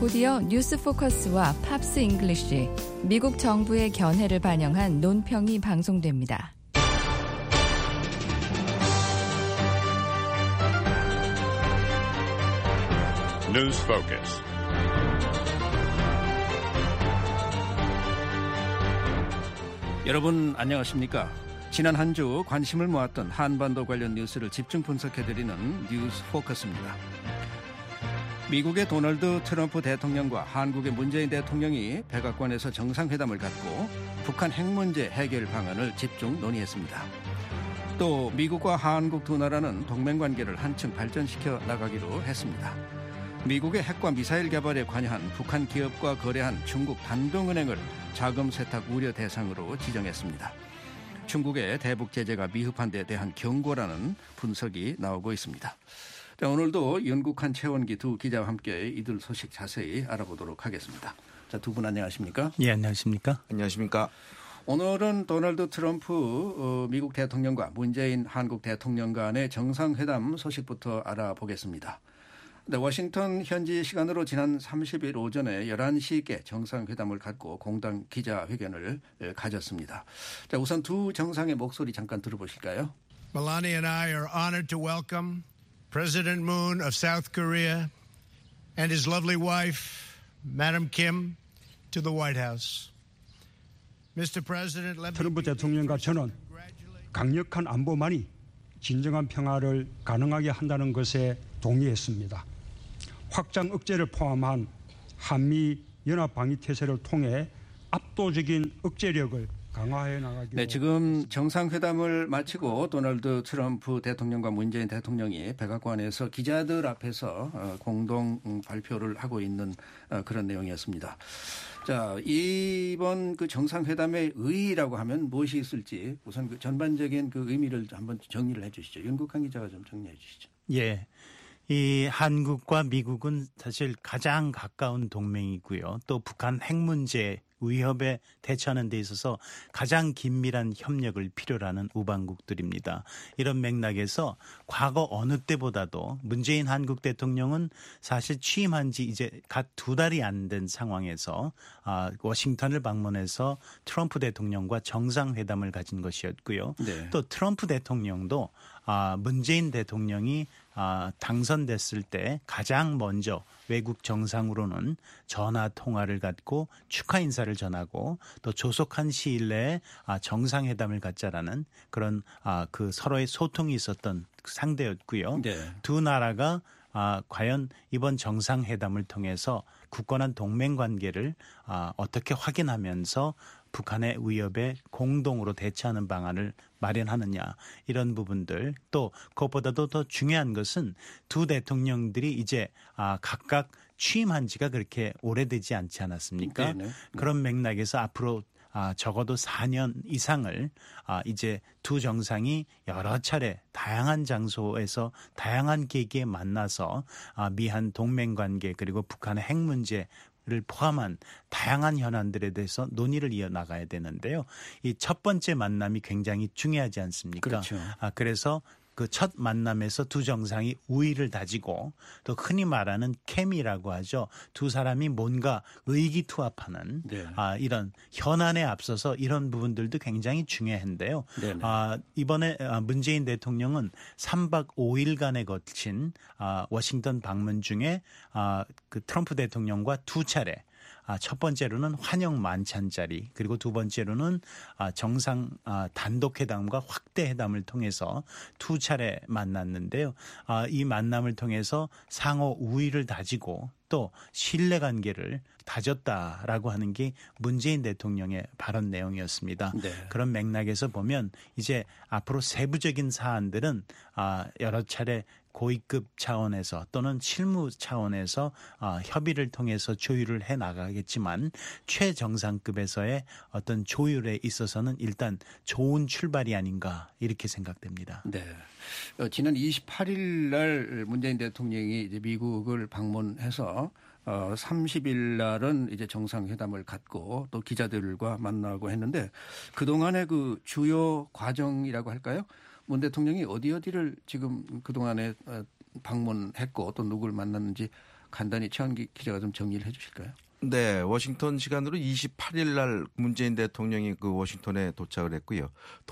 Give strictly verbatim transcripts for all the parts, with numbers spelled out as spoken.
곧이어 뉴스 포커스와 팝스 잉글리쉬, 미국 정부의 견해를 반영한 논평이 방송됩니다. 뉴스 포커스. 여러분 안녕하십니까? 지난 한 주 관심을 모았던 한반도 관련 뉴스를 집중 분석해드리는 뉴스 포커스입니다. 미국의 도널드 트럼프 대통령과 한국의 문재인 대통령이 백악관에서 정상회담을 갖고 북한 핵 문제 해결 방안을 집중 논의했습니다. 또 미국과 한국 두 나라는 동맹관계를 한층 발전시켜 나가기로 했습니다. 미국의 핵과 미사일 개발에 관여한 북한 기업과 거래한 중국 단동은행을 자금 세탁 우려 대상으로 지정했습니다. 중국의 대북 제재가 미흡한 데 대한 경고라는 분석이 나오고 있습니다. 자, 오늘도 연국한 최원기 두 기자와 함께 이들 소식 자세히 알아보도록 하겠습니다. 자, 두 분 안녕하십니까? 예, 안녕하십니까? 안녕하십니까? 오늘은 도널드 트럼프 어, 미국 대통령과 문재인 한국 대통령 간의 정상회담 소식부터 알아보겠습니다. 네, 워싱턴 현지 시간으로 지난 삼십 일 오전에 열한 시께 정상회담을 갖고 공동 기자회견을 가졌습니다. 자, 우선 두 정상의 목소리 잠깐 들어보실까요? Melania and I are honored to welcome President Moon of South Korea and his lovely wife, Madam Kim, to the White House. 미스터 President, let me 트럼프 대통령과 저는 강력한 안보만이 진정한 평화를 가능하게 한다는 것에 동의했습니다. 확장 억제를 포함한 한미 연합 방위 태세를 통해 압도적인 억제력을 강화해 나가기로. 네, 지금 정상회담을 마치고 도널드 트럼프 대통령과 문재인 대통령이 백악관에서 기자들 앞에서 공동 발표를 하고 있는 그런 내용이었습니다. 자, 이번 그 정상회담의 의의라고 하면 무엇이 있을지 우선 그 전반적인 그 의미를 한번 정리를 해 주시죠. 윤국한 기자가 좀 정리해 주시죠. 예. 이 한국과 미국은 사실 가장 가까운 동맹이고요. 또 북한 핵 문제 위협에 대처하는 데 있어서 가장 긴밀한 협력을 필요로 하는 우방국들입니다. 이런 맥락에서 과거 어느 때보다도 문재인 한국 대통령은 사실 취임한 지 이제 갓 두 달이 안 된 상황에서 워싱턴을 방문해서 트럼프 대통령과 정상회담을 가진 것이었고요. 네. 또 트럼프 대통령도 문재인 대통령이 당선됐을 때 가장 먼저 외국 정상으로는 전화 통화를 갖고 축하 인사를 전하고 또 조속한 시일 내에 정상회담을 갖자라는 그런 그 서로의 소통이 있었던 상대였고요. 네. 두 나라가 과연 이번 정상회담을 통해서 굳건한 동맹관계를 어떻게 확인하면서 북한의 위협에 공동으로 대처하는 방안을 마련하느냐 이런 부분들 또 그것보다도 더 중요한 것은 두 대통령들이 이제 각각 취임한 지가 그렇게 오래되지 않지 않았습니까? 네네. 그런 맥락에서 앞으로 아, 적어도 사 년 이상을 아, 이제 두 정상이 여러 차례 다양한 장소에서 다양한 계기에 만나서 아, 미한 동맹관계 그리고 북한의 핵 문제 를 포함한 다양한 현안들에 대해서 논의를 이어나가야 되는데요. 이 첫 번째 만남이 굉장히 중요하지 않습니까? 그렇죠. 아, 그래서 그 첫 만남에서 두 정상이 우위를 다지고 또 흔히 말하는 케미라고 하죠. 두 사람이 뭔가 의기투합하는 네. 아, 이런 현안에 앞서서 이런 부분들도 굉장히 중요한데요. 아, 이번에 문재인 대통령은 삼 박 오 일간에 거친 아, 워싱턴 방문 중에 아, 그 트럼프 대통령과 두 차례 첫 번째로는 환영 만찬 자리 그리고 두 번째로는 정상 단독회담과 확대회담을 통해서 두 차례 만났는데요. 이 만남을 통해서 상호 우위를 다지고 또 신뢰관계를 다졌다라고 하는 게 문재인 대통령의 발언 내용이었습니다. 네. 그런 맥락에서 보면 이제 앞으로 세부적인 사안들은 여러 차례 고위급 차원에서 또는 실무 차원에서 협의를 통해서 조율을 해 나가겠지만 최정상급에서의 어떤 조율에 있어서는 일단 좋은 출발이 아닌가 이렇게 생각됩니다. 네. 어, 지난 이십팔 일 날 문재인 대통령이 이제 미국을 방문해서 어, 삼십 일 날은 이제 정상회담을 갖고 또 기자들과 만나고 했는데 그동안의 그 주요 과정이라고 할까요? 문 대통령이 어디 어디를 지금 그동안에 방문했고 또 누구를 만났는지 간단히 최원기 기자가 좀 정리를 해 주실까요? 네, 워싱턴 시간으로 이십팔 일 날 문재인 대통령이 그 워싱턴에 도착을 했고요.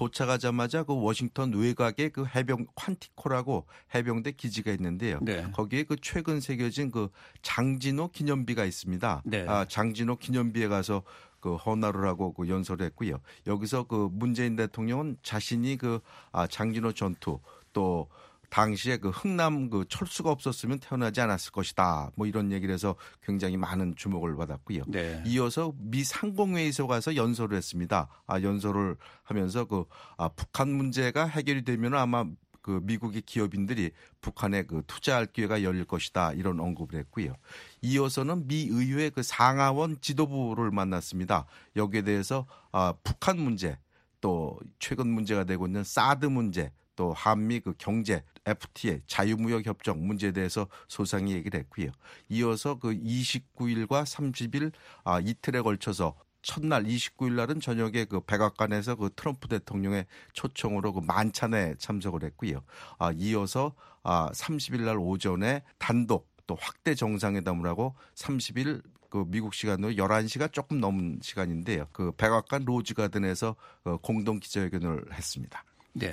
도착하자마자 그 워싱턴 외곽에 그 해병 퀀티코라고 해병대 기지가 있는데요. 네. 거기에 그 최근 새겨진 그 장진호 기념비가 있습니다. 네. 아, 장진호 기념비에 가서 그 헌화를 하고 그 연설을 했고요. 여기서 그 문재인 대통령은 자신이 그 아, 장진호 전투 또 당시에 그 흥남 그 철수가 없었으면 태어나지 않았을 것이다. 뭐 이런 얘기를 해서 굉장히 많은 주목을 받았고요. 네. 이어서 미 상공회의소 가서 연설을 했습니다. 아, 연설을 하면서 그 아, 북한 문제가 해결이 되면 아마 그 미국의 기업인들이 북한에 그 투자할 기회가 열릴 것이다. 이런 언급을 했고요. 이어서는 미 의회 그 상하원 지도부를 만났습니다. 여기에 대해서 아, 북한 문제 또 최근 문제가 되고 있는 사드 문제 또 한미 그 경제 에프티에이 자유무역 협정 문제에 대해서 소상히 얘기를 했고요. 이어서 그 이십구 일과 삼십 일 아, 이틀에 걸쳐서 첫날 이십구 일 날은 저녁에 그 백악관에서 그 트럼프 대통령의 초청으로 그 만찬에 참석을 했고요. 아, 이어서 아, 삼십 일 날 오전에 단독 또 확대 정상회담을 하고 삼십 일 그 미국 시간으로 열한 시가 조금 넘은 시간인데요. 그 백악관 로즈가든에서 어, 공동 기자회견을 했습니다. 네.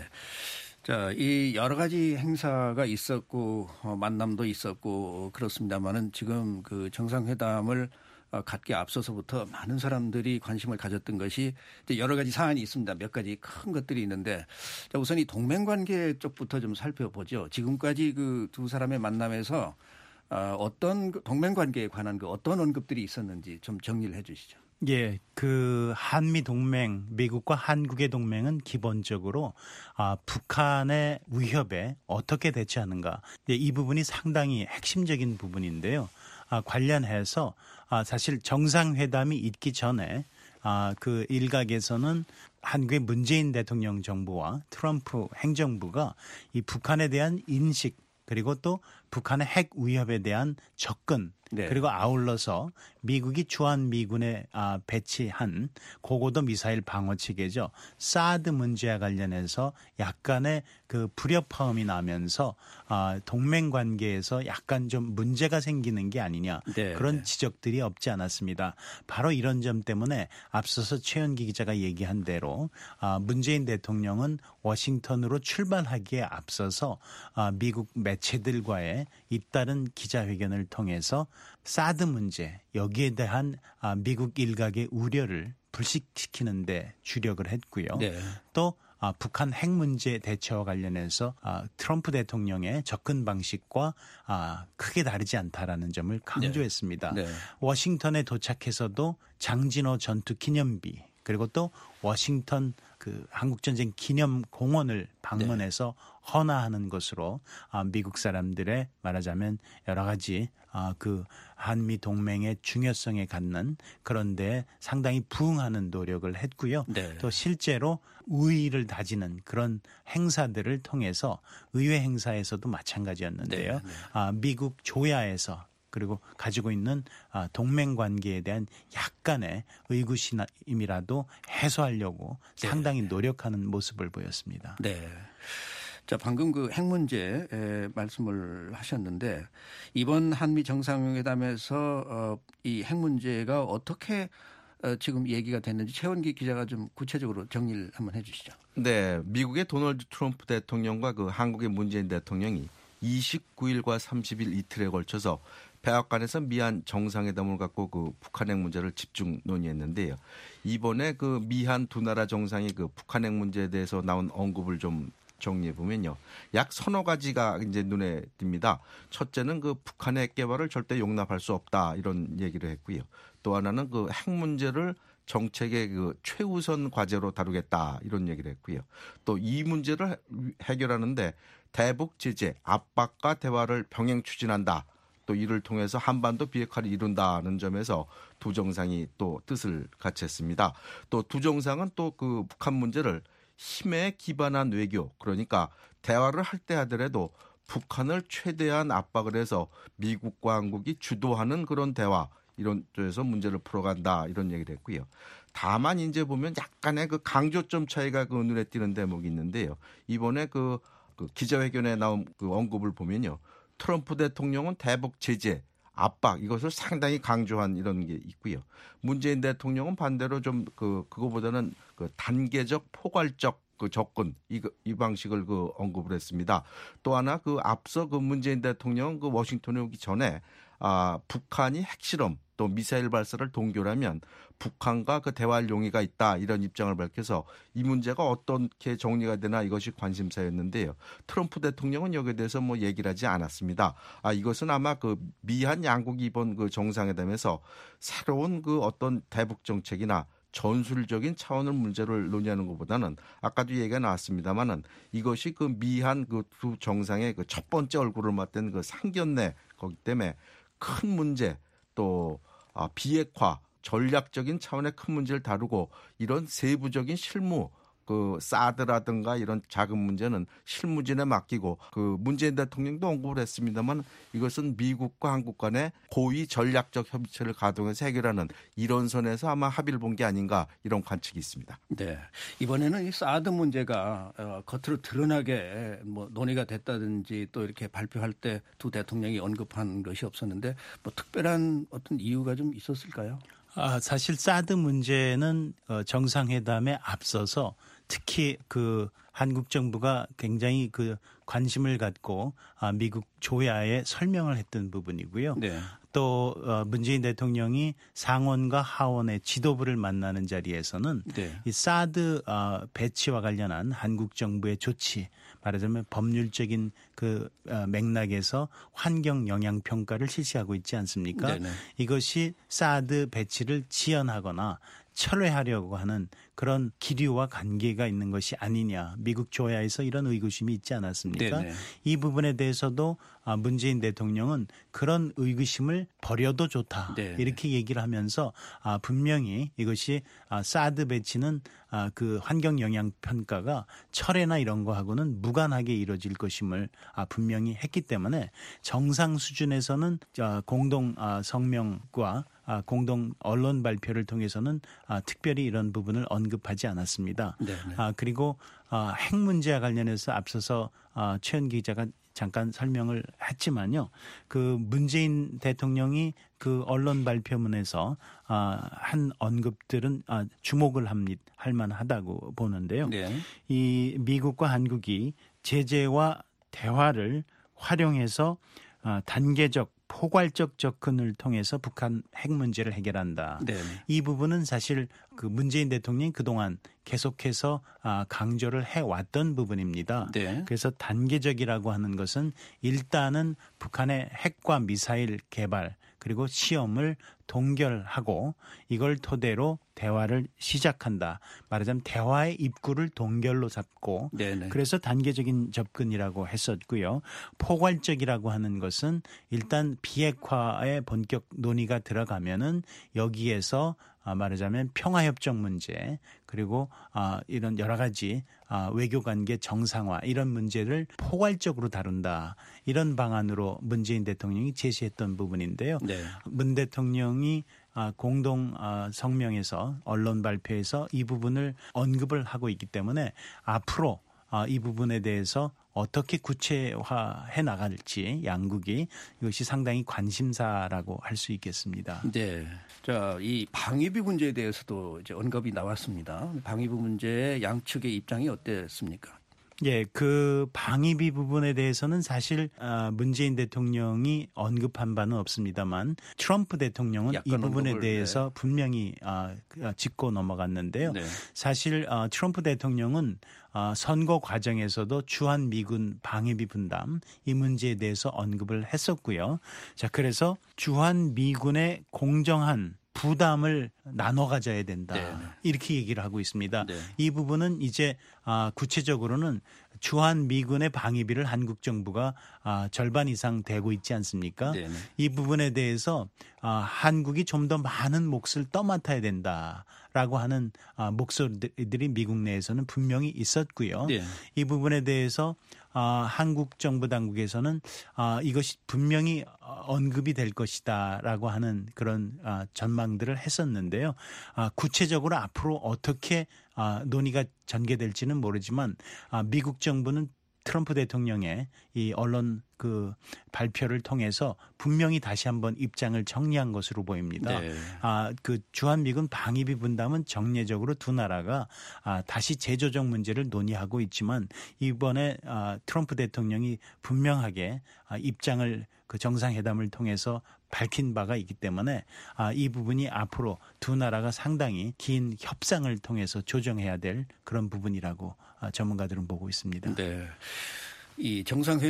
자, 이 여러 가지 행사가 있었고 어, 만남도 있었고 그렇습니다만은 지금 그 정상회담을 어, 갖기 앞서서부터 많은 사람들이 관심을 가졌던 것이 이제 여러 가지 사안이 있습니다. 몇 가지 큰 것들이 있는데 자, 우선 이 동맹관계 쪽부터 좀 살펴보죠. 지금까지 그 두 사람의 만남에서 어, 어떤 동맹관계에 관한 그 어떤 언급들이 있었는지 좀 정리를 해 주시죠. 예, 그 한미 동맹, 미국과 한국의 동맹은 기본적으로 아, 북한의 위협에 어떻게 대처하는가, 예, 이 부분이 상당히 핵심적인 부분인데요. 아, 관련해서 아, 사실 정상회담이 있기 전에 아, 그 일각에서는 한국의 문재인 대통령 정부와 트럼프 행정부가 이 북한에 대한 인식 그리고 또 북한의 핵 위협에 대한 접근 네. 그리고 아울러서 미국이 주한미군에 아, 배치한 고고도 미사일 방어 체계죠. 사드 문제와 관련해서 약간의 그 불협화음이 나면서 아, 동맹 관계에서 약간 좀 문제가 생기는 게 아니냐 네. 그런 지적들이 없지 않았습니다. 바로 이런 점 때문에 앞서서 최연기 기자가 얘기한 대로 아, 문재인 대통령은 워싱턴으로 출발하기에 앞서서 아, 미국 매체들과의 잇따른 기자회견을 통해서 사드 문제 여기에 대한 미국 일각의 우려를 불식시키는 데 주력을 했고요. 네. 또 북한 핵 문제 대처와 관련해서 트럼프 대통령의 접근 방식과 크게 다르지 않다라는 점을 강조했습니다. 네. 네. 워싱턴에 도착해서도 장진호 전투 기념비 그리고 또 워싱턴 그 한국전쟁 기념공원을 방문해서 네. 헌화하는 것으로 미국 사람들의 말하자면 여러 가지 그 한미 동맹의 중요성에 갖는 그런 데 상당히 부응하는 노력을 했고요. 네. 또 실제로 우위를 다지는 그런 행사들을 통해서 의회 행사에서도 마찬가지였는데요. 네. 네. 미국 조야에서 그리고 가지고 있는 동맹 관계에 대한 약간의 의구심이라도 해소하려고 네. 상당히 노력하는 모습을 보였습니다. 네. 자, 방금 그 핵 문제 말씀을 하셨는데 이번 한미 정상회담에서 어, 이 핵 문제가 어떻게 어, 지금 얘기가 됐는지 최원기 기자가 좀 구체적으로 정리를 한번 해 주시죠. 네. 미국의 도널드 트럼프 대통령과 그 한국의 문재인 대통령이 이십구 일과 삼십 일 이틀에 걸쳐서 백악관에서 미한 정상회담을 갖고 그 북한 핵 문제를 집중 논의했는데요. 이번에 그 미한 두 나라 정상이 그 북한 핵 문제에 대해서 나온 언급을 좀 정리해 보면요. 약 서너 가지가 이제 눈에 띕니다. 첫째는 그 북한의 핵 개발을 절대 용납할 수 없다 이런 얘기를 했고요. 또 하나는 그 핵 문제를 정책의 그 최우선 과제로 다루겠다 이런 얘기를 했고요. 또 이 문제를 해결하는데 대북 제재, 압박과 대화를 병행 추진한다. 또 이를 통해서 한반도 비핵화를 이룬다는 점에서 두 정상이 또 뜻을 같이 했습니다. 또 두 정상은 또 그 북한 문제를 힘에 기반한 외교, 그러니까 대화를 할 때 하더라도 북한을 최대한 압박을 해서 미국과 한국이 주도하는 그런 대화, 이런 쪽에서 문제를 풀어간다 이런 얘기를 했고요. 다만 이제 보면 약간의 그 강조점 차이가 그 눈에 띄는 대목이 있는데요. 이번에 그, 그 기자회견에 나온 그 언급을 보면요. 트럼프 대통령은 대북 제재, 압박 이것을 상당히 강조한 이런 게 있고요. 문재인 대통령은 반대로 좀 그 그거보다는 그 단계적 포괄적 그 접근 이, 이 방식을 그 언급을 했습니다. 또 하나 그 앞서 그 문재인 대통령 그 워싱턴에 오기 전에 아 북한이 핵실험 또 미사일 발사를 동결하면 북한과 그 대화할 용의가 있다 이런 입장을 밝혀서 이 문제가 어떻게 정리가 되나 이것이 관심사였는데요. 트럼프 대통령은 여기에 대해서 뭐 얘기를 하지 않았습니다. 아 이것은 아마 그 미한 양국 이번 그 정상회담에서 새로운 그 어떤 대북 정책이나 전술적인 차원의 문제를 논의하는 것보다는 아까도 얘기가 나왔습니다만은 이것이 그 미한 그 두 정상의 그 첫 번째 얼굴을 맞댄 그 상견례 거기 때문에 큰 문제 또 아, 비핵화 전략적인 차원의 큰 문제를 다루고 이런 세부적인 실무 그 사드라든가 이런 작은 문제는 실무진에 맡기고 그 문재인 대통령도 언급을 했습니다만 이것은 미국과 한국 간의 고위 전략적 협의체를 가동해서 해결하는 이런 선에서 아마 합의를 본 게 아닌가 이런 관측이 있습니다. 네, 이번에는 이 사드 문제가 어, 겉으로 드러나게 뭐 논의가 됐다든지 또 이렇게 발표할 때 두 대통령이 언급한 것이 없었는데 뭐 특별한 어떤 이유가 좀 있었을까요? 아, 사실 사드 문제는 정상회담에 앞서서 특히 그 한국 정부가 굉장히 그 관심을 갖고 미국 조야에 설명을 했던 부분이고요. 네. 또 문재인 대통령이 상원과 하원의 지도부를 만나는 자리에서는 네. 이 사드 배치와 관련한 한국 정부의 조치, 말하자면 법률적인 그 맥락에서 환경 영향 평가를 실시하고 있지 않습니까? 네네. 이것이 사드 배치를 지연하거나 철회하려고 하는 그런 기류와 관계가 있는 것이 아니냐. 미국 조야에서 이런 의구심이 있지 않았습니까? 네네. 이 부분에 대해서도 문재인 대통령은 그런 의구심을 버려도 좋다. 네네. 이렇게 얘기를 하면서 분명히 이것이 사드 배치는 그 환경 영향 평가가 철회나 이런 거하고는 무관하게 이루어질 것임을 분명히 했기 때문에 정상 수준에서는 공동 성명과 공동 언론 발표를 통해서는 특별히 이런 부분을 언급하지 않았습니다. 네네. 그리고 핵 문제와 관련해서 앞서서 최은 기자가 잠깐 설명을 했지만요. 그 문재인 대통령이 그 언론 발표문에서 한 언급들은 주목을 할 만하다고 보는데요. 네. 이 미국과 한국이 제재와 대화를 활용해서 단계적 포괄적 접근을 통해서 북한 핵 문제를 해결한다. 네네. 이 부분은 사실 그 문재인 대통령이 그동안 계속해서 강조를 해왔던 부분입니다. 네. 그래서 단계적이라고 하는 것은 일단은 북한의 핵과 미사일 개발 그리고 시험을 동결하고 이걸 토대로 대화를 시작한다. 말하자면 대화의 입구를 동결로 잡고 네네. 그래서 단계적인 접근이라고 했었고요. 포괄적이라고 하는 것은 일단 비핵화의 본격 논의가 들어가면은 여기에서 말하자면 평화협정 문제 그리고 이런 여러 가지 외교관계 정상화 이런 문제를 포괄적으로 다룬다. 이런 방안으로 문재인 대통령이 제시했던 부분인데요. 네. 문 대통령이 공동 성명에서 언론 발표에서 이 부분을 언급을 하고 있기 때문에 앞으로 이 부분에 대해서 어떻게 구체화해 나갈지 양국이 이것이 상당히 관심사라고 할 수 있겠습니다. 네. 자, 이 방위비 문제에 대해서도 이제 언급이 나왔습니다. 방위비 문제의 양측의 입장이 어땠습니까? 예, 그 방위비 부분에 대해서는 사실 문재인 대통령이 언급한 바는 없습니다만 트럼프 대통령은 이 부분에 언급을, 대해서 네. 분명히 짚고 넘어갔는데요. 네. 사실 트럼프 대통령은 선거 과정에서도 주한 미군 방위비 분담 이 문제에 대해서 언급을 했었고요. 자, 그래서 주한 미군의 공정한 부담을 나눠 가져야 된다. 네. 이렇게 얘기를 하고 있습니다. 네. 이 부분은 이제 구체적으로는 주한 미군의 방위비를 한국 정부가 절반 이상 대고 있지 않습니까? 네. 이 부분에 대해서 한국이 좀 더 많은 몫을 떠맡아야 된다라고 하는 목소리들이 미국 내에서는 분명히 있었고요. 네. 이 부분에 대해서 한국 정부 당국에서는 이것이 분명히 언급이 될 것이다라고 하는 그런 전망들을 했었는데요. 구체적으로 앞으로 어떻게 논의가 전개될지는 모르지만 미국 정부는 트럼프 대통령의 이 언론 그 발표를 통해서 분명히 다시 한번 입장을 정리한 것으로 보입니다. 네. 아, 그 주한미군 방위비 분담은 정례적으로 두 나라가 아, 다시 재조정 문제를 논의하고 있지만 이번에 아, 트럼프 대통령이 분명하게 아, 입장을 그 정상회담을 통해서 밝힌 바가 있기 때문에 아, 이 부분이 앞으로 두 나라가 상당히 긴 협상을 통해서 조정해야 될 그런 부분이라고 아, 전문가들은 보고 있습니다. 네. 이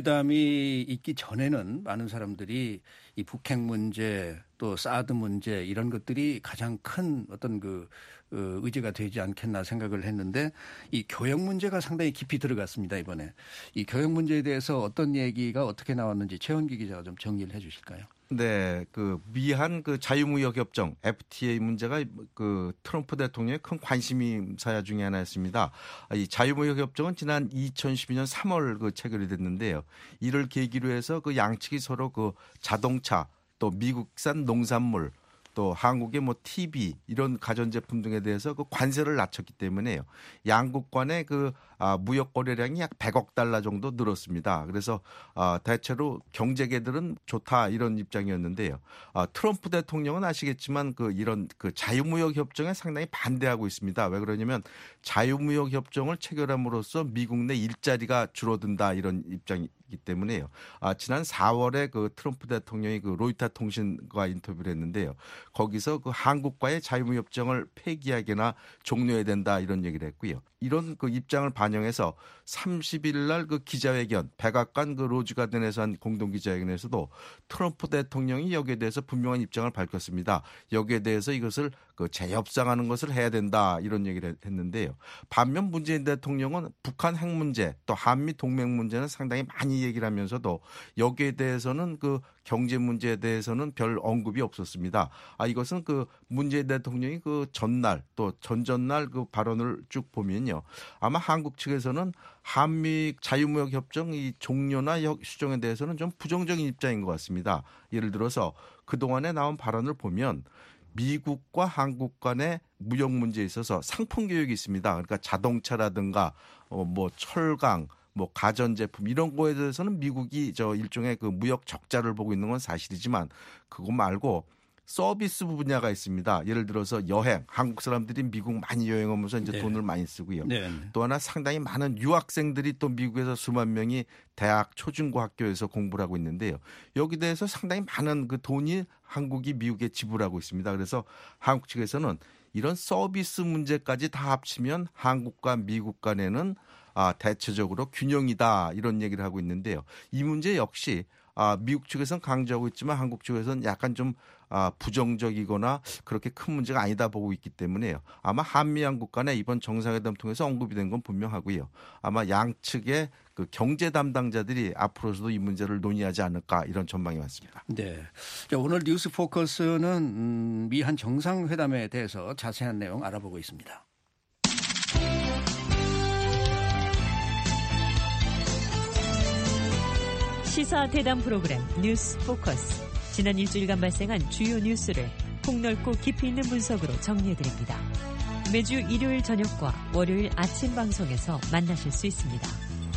정상회담이 있기 전에는 많은 사람들이 이 북핵 문제 또 사드 문제 이런 것들이 가장 큰 어떤 그 의제가 되지 않겠나 생각을 했는데 이 교역 문제가 상당히 깊이 들어갔습니다. 이번에 이 교역 문제에 대해서 어떤 얘기가 어떻게 나왔는지 최원기 기자가 좀 정리를 해 주실까요? 네, 그 미한 그 자유무역 협정 에프티에이 문제가 그 트럼프 대통령의 큰 관심사야 중에 하나였습니다. 이 자유무역 협정은 지난 이천십이 년 삼월 그 체결이 됐는데요. 이를 계기로 해서 그 양측이 서로 그 자동차 또 미국산 농산물 또 한국의 뭐 티비 이런 가전제품 등에 대해서 그 관세를 낮췄기 때문에요. 양국 간의 그 아, 무역 거래량이 약 백억 달러 정도 늘었습니다. 그래서 아, 대체로 경제계들은 좋다 이런 입장이었는데요. 아, 트럼프 대통령은 아시겠지만 그 이런 그 자유무역 협정에 상당히 반대하고 있습니다. 왜 그러냐면 자유무역 협정을 체결함으로써 미국 내 일자리가 줄어든다 이런 입장이기 때문에요. 아, 지난 사월에 그 트럼프 대통령이 그 로이터 통신과 인터뷰를 했는데요. 거기서 그 한국과의 자유무역 협정을 폐기하거나 종료해야 된다 이런 얘기를 했고요. 이런 그 입장을 반영해서 삼십 일 날 그 기자회견, 백악관 그 로즈가든에서 한 공동 기자회견에서도 트럼프 대통령이 여기에 대해서 분명한 입장을 밝혔습니다. 여기에 대해서 이것을 그 재협상하는 것을 해야 된다 이런 얘기를 했는데요. 반면 문재인 대통령은 북한 핵 문제 또 한미 동맹 문제는 상당히 많이 얘기를 하면서도 여기에 대해서는 그 경제 문제에 대해서는 별 언급이 없었습니다. 아, 이것은 그 문재인 대통령이 그 전날 또 전전날 그 발언을 쭉 보면요. 아마 한국 측에서는 한미 자유무역 협정 이 종료나 수정에 대해서는 좀 부정적인 입장인 것 같습니다. 예를 들어서 그동안에 나온 발언을 보면 미국과 한국 간의 무역 문제에 있어서 상품 교역이 있습니다. 그러니까 자동차라든가 어, 뭐 철강 뭐 가전제품 이런 거에 대해서는 미국이 저 일종의 그 무역 적자를 보고 있는 건 사실이지만 그거 말고 서비스 분야가 있습니다. 예를 들어서 여행, 한국 사람들이 미국 많이 여행하면서 이제 네. 돈을 많이 쓰고요. 네. 또 하나 상당히 많은 유학생들이 또 미국에서 수만 명이 대학 초중고 학교에서 공부를 하고 있는데요. 여기 대해서 상당히 많은 그 돈이 한국이 미국에 지불하고 있습니다. 그래서 한국 측에서는 이런 서비스 문제까지 다 합치면 한국과 미국 간에는 아, 대체적으로 균형이다 이런 얘기를 하고 있는데요. 이 문제 역시 아, 미국 측에서는 강조하고 있지만 한국 측에서는 약간 좀 아, 부정적이거나 그렇게 큰 문제가 아니다 보고 있기 때문에요. 아마 한미 양국 간에 이번 정상회담 통해서 언급이 된 건 분명하고요. 아마 양측의 그 경제 담당자들이 앞으로서도 이 문제를 논의하지 않을까 이런 전망이 많습니다. 네. 자, 오늘 뉴스 포커스는 음, 미한 정상회담에 대해서 자세한 내용 알아보고 있습니다. 시사 대담 프로그램 뉴스 포커스. 지난 일주일간 발생한 주요 뉴스를 폭넓고 깊이 있는 분석으로 정리해드립니다. 매주 일요일 저녁과 월요일 아침 방송에서 만나실 수 있습니다.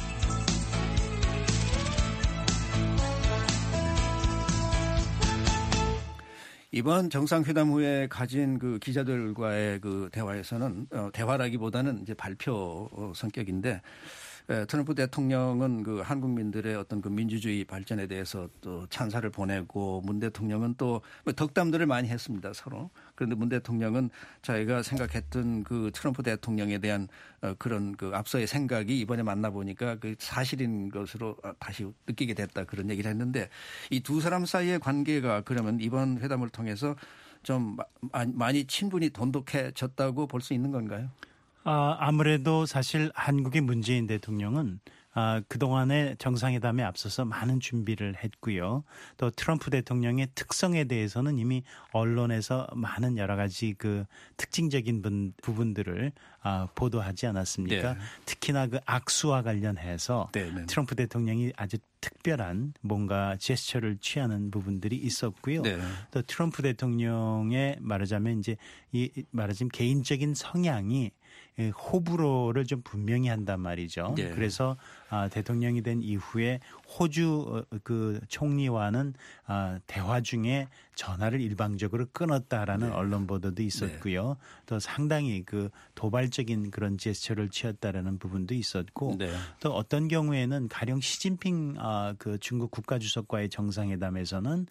이번 정상회담 후에 가진 그 기자들과의 그 대화에서는 어, 대화라기보다는 이제 발표 어, 성격인데 에, 트럼프 대통령은 그 한국민들의 어떤 그 민주주의 발전에 대해서 또 찬사를 보내고 문 대통령은 또 덕담들을 많이 했습니다 서로. 그런데 문 대통령은 자기가 생각했던 그 트럼프 대통령에 대한 어, 그런 그 앞서의 생각이 이번에 만나보니까 그 사실인 것으로 다시 느끼게 됐다 그런 얘기를 했는데 이 두 사람 사이의 관계가 그러면 이번 회담을 통해서 좀 많이 친분이 돈독해졌다고 볼 수 있는 건가요? 아, 아무래도 사실 한국의 문재인 대통령은 아, 그동안의 정상회담에 앞서서 많은 준비를 했고요. 또 트럼프 대통령의 특성에 대해서는 이미 언론에서 많은 여러 가지 그 특징적인 분, 부분들을 아, 보도하지 않았습니까? 네. 특히나 그 악수와 관련해서 네, 네. 트럼프 대통령이 아주 특별한 뭔가 제스처를 취하는 부분들이 있었고요. 네. 또 트럼프 대통령의 말하자면 이제 이 말하자면 개인적인 성향이 호불호를 좀 분명히 한단 말이죠. 네. 그래서 아, 대통령이 된 이후에 호주 그 총리와는 아, 대화 중에 전화를 일방적으로 끊었다라는 네. 언론 보도도 있었고요. 네. 또 상당히 그 도발적인 그런 제스처를 취했다라는 부분도 있었고 네. 또 어떤 경우에는 가령 시진핑 아, 그 중국 국가주석과의 정상회담에서는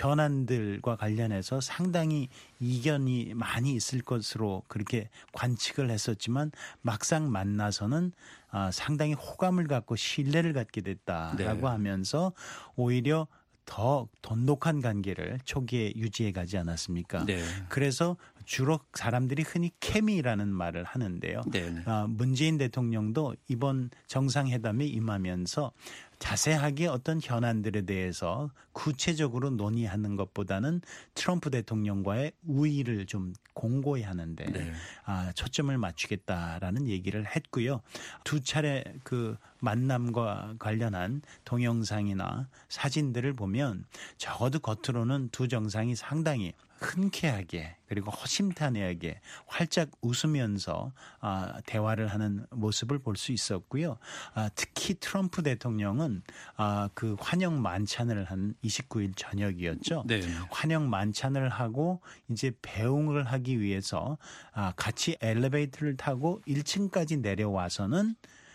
현안들과 관련해서 상당히 이견이 많이 있을 것으로 그렇게 관측을 했었지만 막상 만나서는 아, 상당히 호감을 갖고 신뢰를 갖게 됐다라고 네. 하면서 오히려 더 돈독한 관계를 초기에 유지해 가지 않았습니까? 네. 그래서 주로 사람들이 흔히 케미라는 말을 하는데요. 네. 아, 문재인 대통령도 이번 정상회담에 임하면서 자세하게 어떤 현안들에 대해서 구체적으로 논의하는 것보다는 트럼프 대통령과의 우위를 좀 공고히 하는데 네. 아, 초점을 맞추겠다라는 얘기를 했고요. 두 차례 그 만남과 관련한 동영상이나 사진들을 보면 적어도 겉으로는 두 정상이 상당히 흔쾌하게 그리고 허심탄회하게 활짝 웃으면서 아, 대화를 하는 모습을 볼 수 있었고요. 아, 특히 트럼프 대통령은 아, 그 환영 만찬을 한 이십구 일 저녁이었죠. 네. 환영 만찬을 하고 이제 배웅을 하기 위해서 아, 같이 엘리베이터를 타고 일 층까지 내려와서는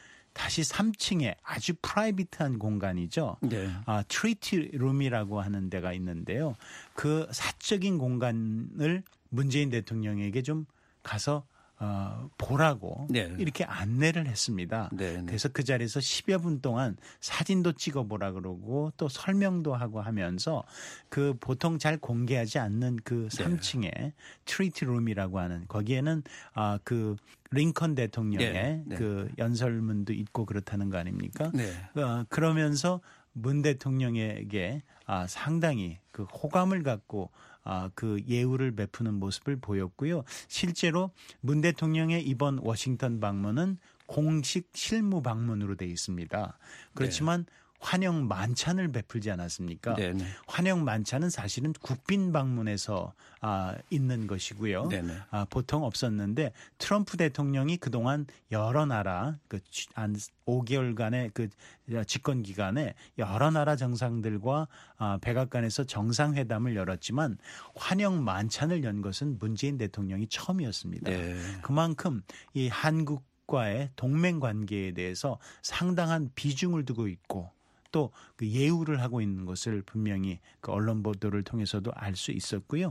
다시 삼 층에 아주 프라이빗한 공간이죠. 네. 아, 트리티 룸이라고 하는 데가 있는데요. 그 사적인 공간을 문재인 대통령에게 좀 가서 어, 보라고 네. 이렇게 안내를 했습니다. 네, 네. 그래서 그 자리에서 십여 분 동안 사진도 찍어보라 그러고 또 설명도 하고 하면서 그 보통 잘 공개하지 않는 그 삼 층에 네. 트리티 룸이라고 하는 거기에는 아, 그 링컨 대통령의 네, 네. 그 연설문도 있고 그렇다는 거 아닙니까? 네. 어, 그러면서 문 대통령에게 아, 상당히 그 호감을 갖고 아, 그 예우를 베푸는 모습을 보였고요. 실제로 문 대통령의 이번 워싱턴 방문은 공식 실무 방문으로 돼 있습니다. 그렇지만 네. 환영 만찬을 베풀지 않았습니까? 네네. 환영 만찬은 사실은 국빈 방문에서 아, 있는 것이고요. 아, 보통 없었는데 트럼프 대통령이 그동안 여러 나라 그 한 오 개월간의 그 집권 기간에 여러 나라 정상들과 아, 백악관에서 정상회담을 열었지만 환영 만찬을 연 것은 문재인 대통령이 처음이었습니다. 네. 그만큼 이 한국과의 동맹 관계에 대해서 상당한 비중을 두고 있고 또 그 예우를 하고 있는 것을 분명히 그 언론 보도를 통해서도 알 수 있었고요.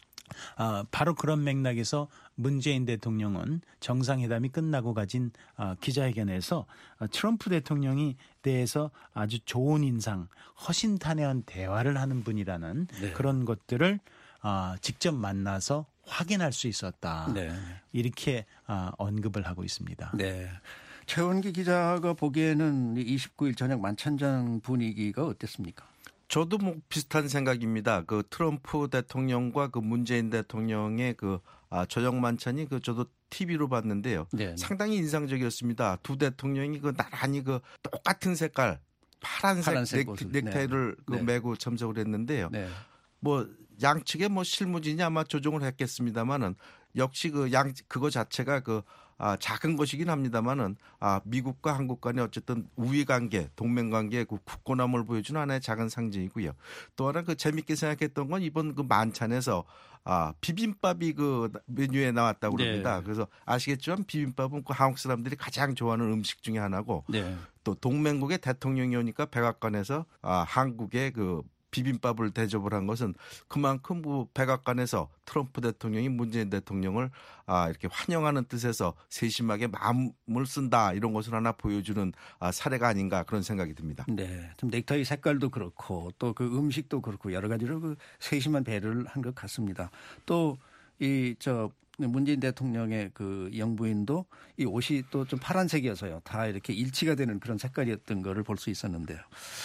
아, 바로 그런 맥락에서 문재인 대통령은 정상회담이 끝나고 가진 아, 기자회견에서 아, 트럼프 대통령이 대해서 아주 좋은 인상, 허심탄회한 대화를 하는 분이라는 네. 그런 것들을 아, 직접 만나서 확인할 수 있었다. 네. 이렇게 아, 언급을 하고 있습니다. 네. 최원기 기자가 보기에는 이십구 일 저녁 만찬장 분위기가 어땠습니까? 저도 뭐 비슷한 생각입니다. 그 트럼프 대통령과 그 문재인 대통령의 그 아, 저녁 만찬이 그 저도 티비로 봤는데요. 네네. 상당히 인상적이었습니다. 두 대통령이 그 나란히 그 똑같은 색깔 파란색, 파란색 넥, 넥타이를 네. 그 네. 메고 참석을 했는데요. 네. 뭐 양측의 뭐 실무진이 아마 조정을 했겠습니다만은 역시 그 양 그거 자체가 그 아, 작은 것이긴 합니다만은 아, 미국과 한국 간의 어쨌든 우위 관계, 동맹 관계의 그 굳건함을 보여주는 하나의 작은 상징이고요. 또 하나 그 재밌게 생각했던 건 이번 그 만찬에서 아, 비빔밥이 그 메뉴에 나왔다고 그럽니다. 네. 그래서 아시겠지만 비빔밥은 그 한국 사람들이 가장 좋아하는 음식 중에 하나고 네. 또 동맹국의 대통령이 오니까 백악관에서 아, 한국의 그 비빔밥을 대접을 한 것은 그만큼 그 백악관에서 트럼프 대통령이 문재인 대통령을 아, 이렇게 환영하는 뜻에서 세심하게 마음을 쓴다 이런 것을 하나 보여주는 아, 사례가 아닌가 그런 생각이 듭니다. 네, 좀 넥타이 색깔도 그렇고 또 그 음식도 그렇고 여러 가지로 그 세심한 배려를 한 것 같습니다. 또 이 저 문재인 대통령의 그 영부인도 이 옷이 또 좀 파란색이어서요. 다 이렇게 일치가 되는 그런 색깔이었던 거를 볼 수 있었는데요.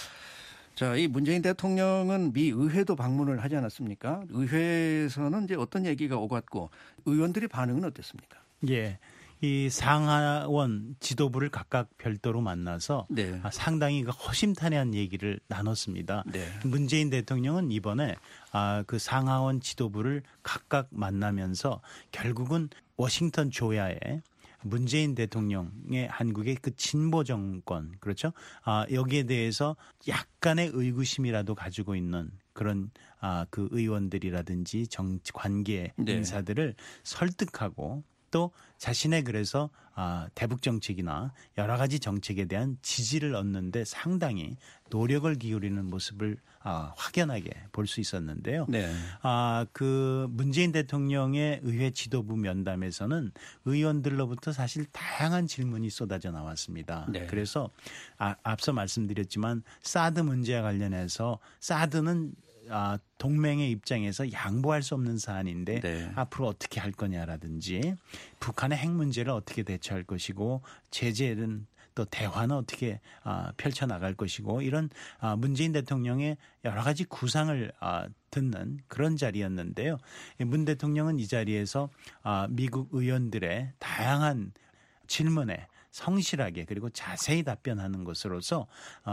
자, 이 문재인 대통령은 미 의회도 방문을 하지 않았습니까? 의회에서는 이제 어떤 얘기가 오갔고 의원들의 반응은 어땠습니까? 예. 이 상하원 지도부를 각각 별도로 만나서 네. 상당히 그 허심탄회한 얘기를 나눴습니다. 네. 문재인 대통령은 이번에 그 상하원 지도부를 각각 만나면서 결국은 워싱턴 조야에 문재인 대통령의 한국의 그 진보 정권 그렇죠? 아, 여기에 대해서 약간의 의구심이라도 가지고 있는 그런 아, 그 의원들이라든지 정치 관계 네. 인사들을 설득하고 또 자신의 그래서 아, 대북 정책이나 여러 가지 정책에 대한 지지를 얻는데 상당히 노력을 기울이는 모습을 아, 확연하게 볼 수 있었는데요. 네. 아, 그 문재인 대통령의 의회 지도부 면담에서는 의원들로부터 사실 다양한 질문이 쏟아져 나왔습니다. 네. 그래서 아, 앞서 말씀드렸지만 사드 문제와 관련해서 사드는 아, 동맹의 입장에서 양보할 수 없는 사안인데 네. 앞으로 어떻게 할 거냐라든지 북한의 핵 문제를 어떻게 대처할 것이고 제재는 또 대화는 어떻게 아, 펼쳐나갈 것이고 이런 아, 문재인 대통령의 여러 가지 구상을 아, 듣는 그런 자리였는데요. 문 대통령은 이 자리에서 아, 미국 의원들의 다양한 질문에 성실하게 그리고 자세히 답변하는 것으로서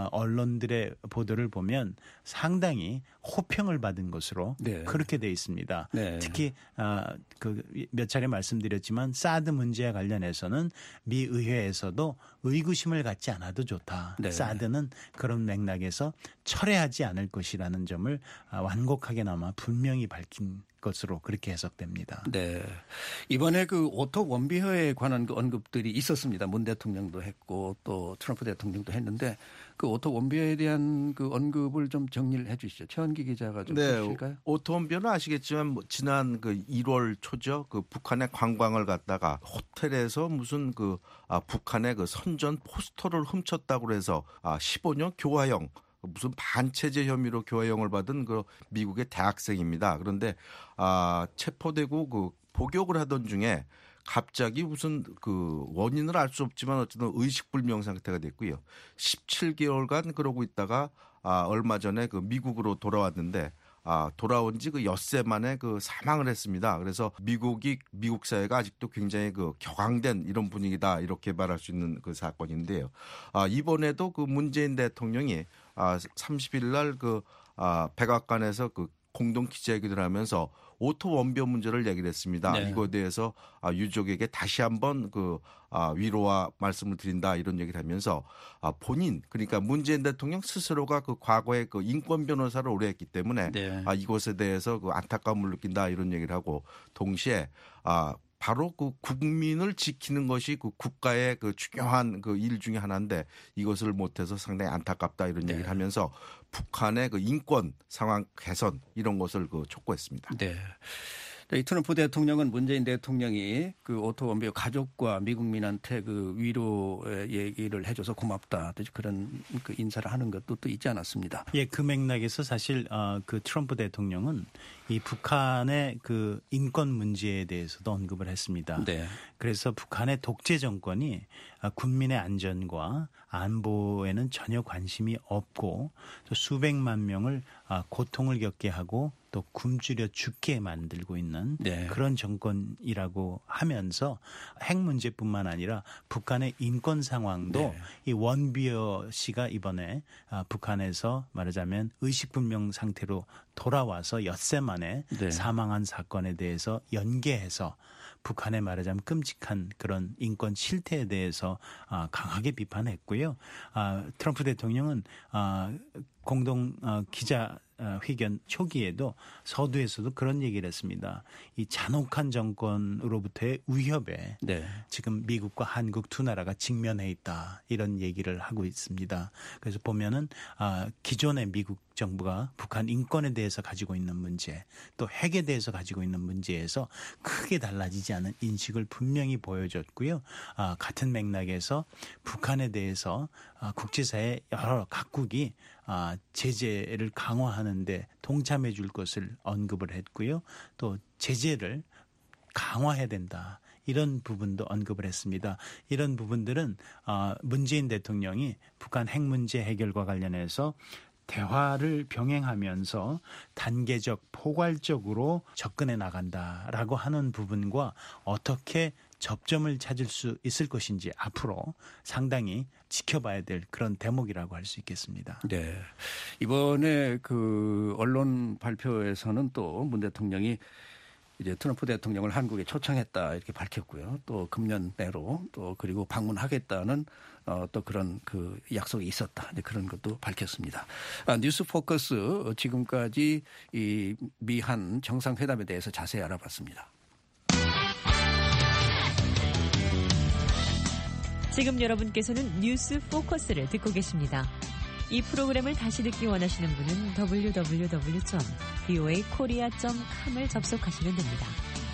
언론들의 보도를 보면 상당히 호평을 받은 것으로 네. 그렇게 돼 있습니다. 네. 특히 그 몇 차례 말씀드렸지만 사드 문제와 관련해서는 미 의회에서도 의구심을 갖지 않아도 좋다. 네. 사드는 그런 맥락에서 철회하지 않을 것이라는 점을 완곡하게나마 분명히 밝힌 것으로 그렇게 해석됩니다. 네. 이번에 그 오토 원비어에 관한 그 언급들이 있었습니다. 문 대통령도 했고 또 트럼프 대통령도 했는데 그 오토 원비어에 대한 그 언급을 좀 정리를 해 주시죠. 최원기 기자가 좀 네. 해주실까요? 오토 원비어는 아시겠지만 뭐 지난 그 일월 초죠. 그 북한의 관광을 갔다가 호텔에서 무슨 그 아, 북한의 그 선전 포스터를 훔쳤다고 해서 아, 십오 년 교화형 무슨 반체제 혐의로 교화형을 받은 그 미국의 대학생입니다. 그런데 아, 체포되고 그 복역을 하던 중에 갑자기 무슨 그 원인을 알 수 없지만 어쨌든 의식불명 상태가 됐고요. 십칠 개월간 그러고 있다가 아, 얼마 전에 그 미국으로 돌아왔는데 아, 돌아온 지 그 엿새 만에 그 사망을 했습니다. 그래서 미국이, 미국 사회가 아직도 굉장히 그 격앙된 이런 분위기다 이렇게 말할 수 있는 그 사건인데요. 아, 이번에도 그 문재인 대통령이 아, 삼십 일 날 그 아, 백악관에서 그 공동 기자회견을 하면서 오토 원비어 문제를 얘기를 했습니다. 네. 이거에 대해서 아, 유족에게 다시 한번 그 아, 위로와 말씀을 드린다 이런 얘기를 하면서 아, 본인 그러니까 문재인 대통령 스스로가 그 과거에 그 인권 변호사를 오래 했기 때문에 네. 아, 이것에 대해서 그 안타까움을 느낀다 이런 얘기를 하고 동시에 아, 바로 그 국민을 지키는 것이 그 국가의 그 중요한 그 일 중에 하나인데 이것을 못해서 상당히 안타깝다 이런 네. 얘기를 하면서 북한의 그 인권 상황 개선 이런 것을 그 촉구했습니다. 네. 이 트럼프 대통령은 문재인 대통령이 그 오토 원비어 가족과 미국민한테 그 위로의 얘기를 해줘서 고맙다. 그런 그 인사를 하는 것도 또 있지 않았습니다. 예, 그 맥락에서 사실 어, 그 트럼프 대통령은 이 북한의 그 인권 문제에 대해서도 언급을 했습니다. 네. 그래서 북한의 독재 정권이 국민의 안전과 안보에는 전혀 관심이 없고 또 수백만 명을 고통을 겪게 하고 또 굶주려 죽게 만들고 있는 네. 그런 정권이라고 하면서 핵 문제뿐만 아니라 북한의 인권 상황도 네. 이 원비어 씨가 이번에 북한에서 말하자면 의식불명 상태로 돌아와서 엿새 만에 네. 사망한 사건에 대해서 연계해서 북한의 말하자면 끔찍한 그런 인권 실태에 대해서 강하게 비판했고요. 트럼프 대통령은 공동 기자 회견 초기에도 서두에서도 그런 얘기를 했습니다. 이 잔혹한 정권으로부터의 위협에 네. 지금 미국과 한국 두 나라가 직면해 있다 이런 얘기를 하고 있습니다. 그래서 보면은 기존의 미국 정부가 북한 인권에 대해서 가지고 있는 문제 또 핵에 대해서 가지고 있는 문제에서 크게 달라지지 않은 인식을 분명히 보여줬고요. 같은 맥락에서 북한에 대해서 국제사회 여러 각국이 제재를 강화하는데 동참해 줄 것을 언급을 했고요. 또 제재를 강화해야 된다. 이런 부분도 언급을 했습니다. 이런 부분들은 문재인 대통령이 북한 핵 문제 해결과 관련해서 대화를 병행하면서 단계적 포괄적으로 접근해 나간다라고 하는 부분과 어떻게 접점을 찾을 수 있을 것인지 앞으로 상당히 지켜봐야 될 그런 대목이라고 할 수 있겠습니다. 네. 이번에 그 언론 발표에서는 또 문 대통령이 이제 트럼프 대통령을 한국에 초청했다 이렇게 밝혔고요. 또 금년 내로 또 그리고 방문하겠다는 어, 또 그런 그 약속이 있었다. 이제 그런 것도 밝혔습니다. 아, 뉴스 포커스 지금까지 이 미한 정상회담에 대해서 자세히 알아봤습니다. 지금 여러분께서는 뉴스 포커스를 듣고 계십니다. 이 프로그램을 다시 듣기 원하시는 분은 더블유 더블유 더블유 점 브이오에이 코리아 점 컴을 접속하시면 됩니다.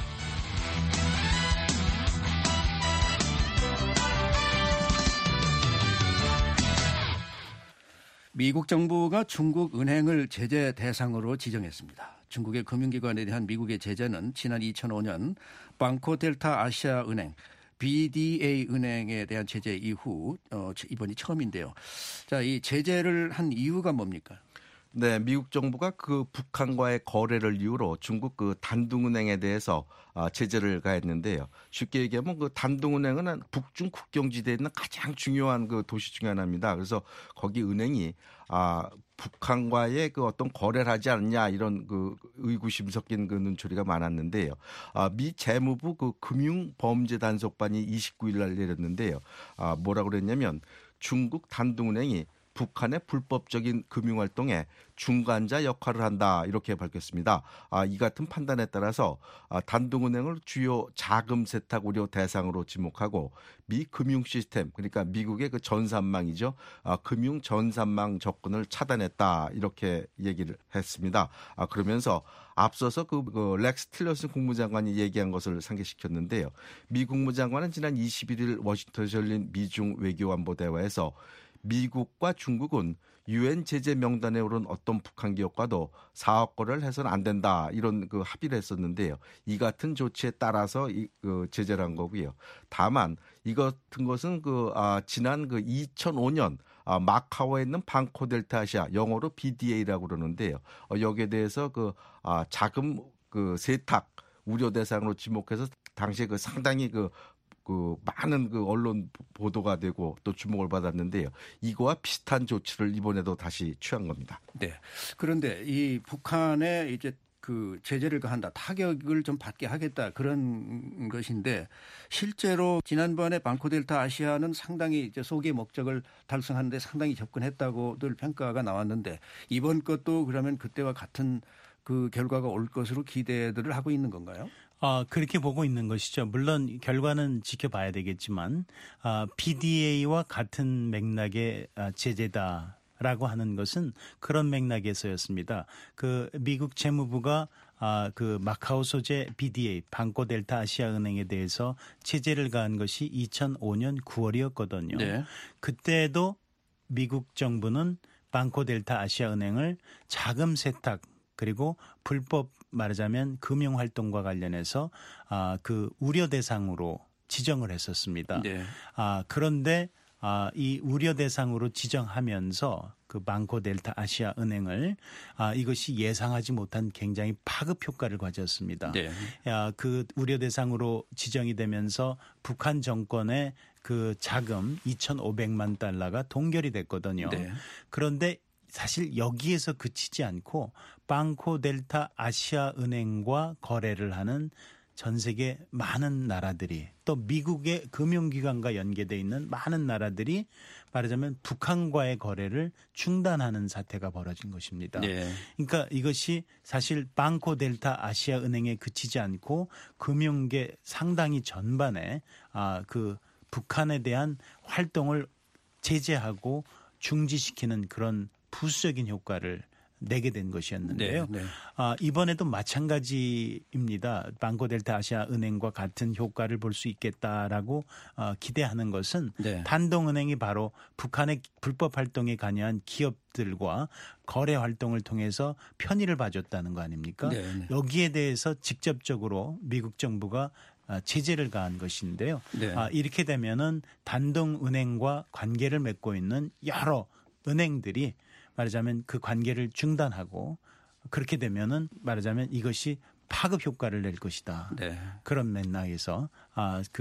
미국 정부가 중국 은행을 제재 대상으로 지정했습니다. 중국의 금융기관에 대한 미국의 제재는 지난 이천오 년 방코 델타 아시아 은행 비디에이 은행에 대한 제재 이후 어, 이번이 처음인데요. 자, 이 제재를 한 이유가 뭡니까? 네, 미국 정부가 그 북한과의 거래를 이유로 중국 그 단둥은행에 대해서 제재를 가했는데요. 쉽게 얘기하면 그 단둥은행은 북중 국경지대에 있는 가장 중요한 그 도시 중에 하나입니다. 그래서 거기 은행이 아 북한과의 그 어떤 거래를 하지 않느냐 이런 그 의구심 섞인 그 눈초리가 많았는데요. 아, 미 재무부 그 금융범죄단속반이 이십구 일 날 내렸는데요. 아, 뭐라고 그랬냐면 중국 단둥은행이 북한의 불법적인 금융활동에 중간자 역할을 한다 이렇게 밝혔습니다. 아, 이 같은 판단에 따라서 아, 단둥은행을 주요 자금 세탁 우려 대상으로 지목하고 미 금융 시스템 그러니까 미국의 그 전산망이죠. 아, 금융 전산망 접근을 차단했다 이렇게 얘기를 했습니다. 아, 그러면서 앞서서 그, 그 렉스 틸러슨 국무장관이 얘기한 것을 상기시켰는데요. 미 국무장관은 지난 이십일 일 워싱턴에서 열린 미중 외교안보 대화에서 미국과 중국은 유엔 제재 명단에 오른 어떤 북한 기업과도 사업 거래를 해서는 안 된다 이런 그 합의를 했었는데요. 이 같은 조치에 따라서 이, 그 제재를 한 거고요. 다만 이 같은 것은 그 아, 지난 그 이천오 년 아, 마카오에 있는 방코 델타 아시아 영어로 비디에이라고 그러는데요. 어, 여기에 대해서 그 아, 자금 그 세탁 우려 대상으로 지목해서 당시에 그 상당히 그 그 많은 그 언론 보도가 되고 또 주목을 받았는데요. 이거와 비슷한 조치를 이번에도 다시 취한 겁니다. 네. 그런데 이 북한에 이제 그 제재를 가한다, 타격을 좀 받게 하겠다 그런 것인데 실제로 지난번에 방코델타 아시아는 상당히 이제 소기의 목적을 달성하는데 상당히 접근했다고들 평가가 나왔는데 이번 것도 그러면 그때와 같은 그 결과가 올 것으로 기대들을 하고 있는 건가요? 아, 그렇게 보고 있는 것이죠. 물론 결과는 지켜봐야 되겠지만 아, 비디에이와 같은 맥락의 제재다라고 하는 것은 그런 맥락에서였습니다. 그 미국 재무부가 아, 그 마카오 소재 비디에이 방코 델타 아시아 은행에 대해서 제재를 가한 것이 이천오 년 구월이었거든요. 네. 그때도 미국 정부는 방코 델타 아시아 은행을 자금 세탁 그리고 불법 말하자면 금융활동과 관련해서 아, 그 우려 대상으로 지정을 했었습니다. 네. 아, 그런데 아, 이 우려 대상으로 지정하면서 그 방코 델타 아시아 은행을 아, 이것이 예상하지 못한 굉장히 파급 효과를 가졌습니다. 네. 아, 그 우려 대상으로 지정이 되면서 북한 정권의 그 자금 이천오백만 달러가 동결이 됐거든요. 네. 그런데 사실 여기에서 그치지 않고 방코 델타 아시아 은행과 거래를 하는 전 세계 많은 나라들이 또 미국의 금융기관과 연계되어 있는 많은 나라들이 말하자면 북한과의 거래를 중단하는 사태가 벌어진 것입니다. 네. 그러니까 이것이 사실 방코 델타 아시아 은행에 그치지 않고 금융계 상당히 전반에 아, 그 북한에 대한 활동을 제재하고 중지시키는 그런 부수적인 효과를 내게 된 것이었는데요. 네, 네. 아, 이번에도 마찬가지입니다. 방코 델타 아시아 은행과 같은 효과를 볼 수 있겠다라고 어, 기대하는 것은 네. 단동은행이 바로 북한의 불법 활동에 관여한 기업들과 거래 활동을 통해서 편의를 봐줬다는 거 아닙니까? 네, 네. 여기에 대해서 직접적으로 미국 정부가 제재를 가한 것인데요. 네. 아, 이렇게 되면은 단동은행과 관계를 맺고 있는 여러 은행들이 말하자면 그 관계를 중단하고 그렇게 되면은 말하자면 이것이 파급 효과를 낼 것이다. 네. 그런 맥락에서 아, 그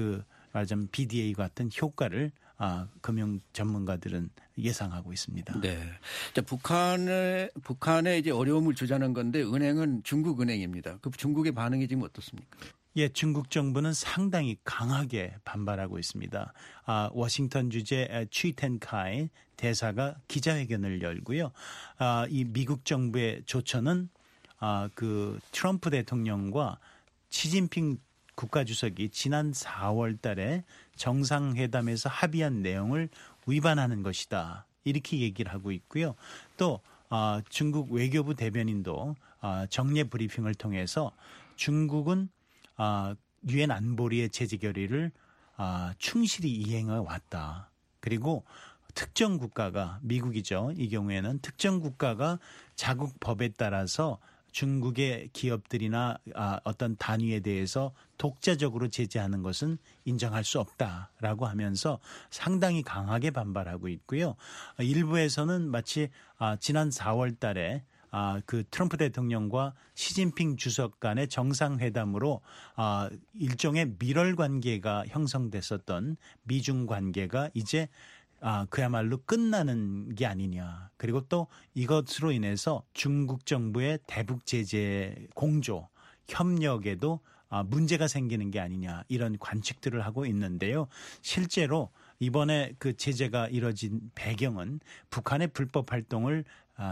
말하자면 비디에이 같은 효과를 아, 금융 전문가들은 예상하고 있습니다. 네. 자, 북한에 북한에 이제 어려움을 주자는 건데 은행은 중국 은행입니다. 그 중국의 반응이 지금 어떻습니까? 예, 중국 정부는 상당히 강하게 반발하고 있습니다. 아, 워싱턴 주재 취텐카이 대사가 기자회견을 열고요. 아, 이 미국 정부의 조처는 아, 그 트럼프 대통령과 시진핑 국가주석이 지난 사월 달에 정상회담에서 합의한 내용을 위반하는 것이다. 이렇게 얘기를 하고 있고요. 또 아, 중국 외교부 대변인도 아, 정례 브리핑을 통해서 중국은 아, 유엔 안보리의 제재 결의를 아, 충실히 이행해 왔다. 그리고 특정 국가가 미국이죠. 이 경우에는 특정 국가가 자국 법에 따라서 중국의 기업들이나 아, 어떤 단위에 대해서 독자적으로 제재하는 것은 인정할 수 없다라고 하면서 상당히 강하게 반발하고 있고요. 일부에서는 마치 아, 지난 사월 달에 아, 그 트럼프 대통령과 시진핑 주석 간의 정상회담으로 아, 일종의 밀월 관계가 형성됐었던 미중 관계가 이제 아, 그야말로 끝나는 게 아니냐. 그리고 또 이것으로 인해서 중국 정부의 대북 제재 공조, 협력에도 아, 문제가 생기는 게 아니냐. 이런 관측들을 하고 있는데요. 실제로 이번에 그 제재가 이뤄진 배경은 북한의 불법 활동을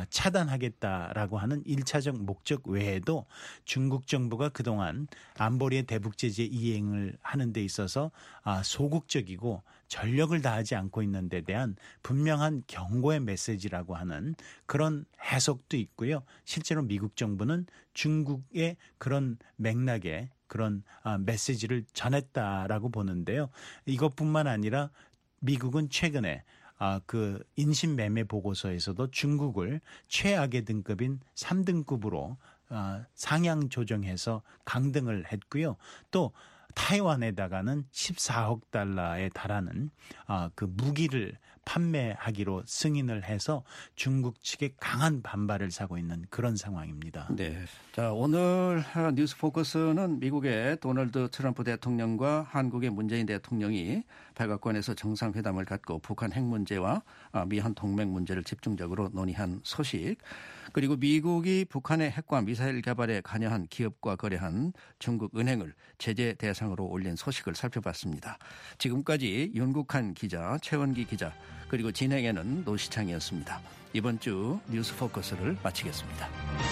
차단하겠다라고 하는 일차적 목적 외에도 중국 정부가 그동안 안보리의 대북 제재 이행을 하는 데 있어서 소극적이고 전력을 다하지 않고 있는 데 대한 분명한 경고의 메시지라고 하는 그런 해석도 있고요. 실제로 미국 정부는 중국의 그런 맥락에 그런 메시지를 전했다라고 보는데요. 이것뿐만 아니라 미국은 최근에 아, 그 인신매매 보고서에서도 중국을 최악의 등급인 삼 등급으로 아, 상향 조정해서 강등을 했고요. 또 타이완에다가는 십사억 달러에 달하는 아, 그 무기를 판매하기로 승인을 해서 중국 측에 강한 반발을 사고 있는 그런 상황입니다. 네. 자, 오늘 뉴스 포커스는 미국의 도널드 트럼프 대통령과 한국의 문재인 대통령이 백악관에서 정상회담을 갖고 북한 핵 문제와 미한 동맹 문제를 집중적으로 논의한 소식, 그리고 미국이 북한의 핵과 미사일 개발에 관여한 기업과 거래한 중국 은행을 제재 대상으로 올린 소식을 살펴봤습니다. 지금까지 윤국한 기자, 최원기 기자, 그리고 진행에는 노시창이었습니다. 이번 주 뉴스 포커스를 마치겠습니다.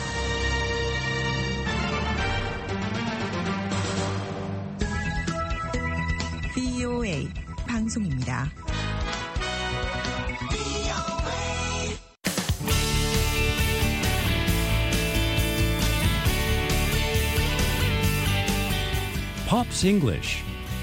브이오에이 방송입니다. Pops English.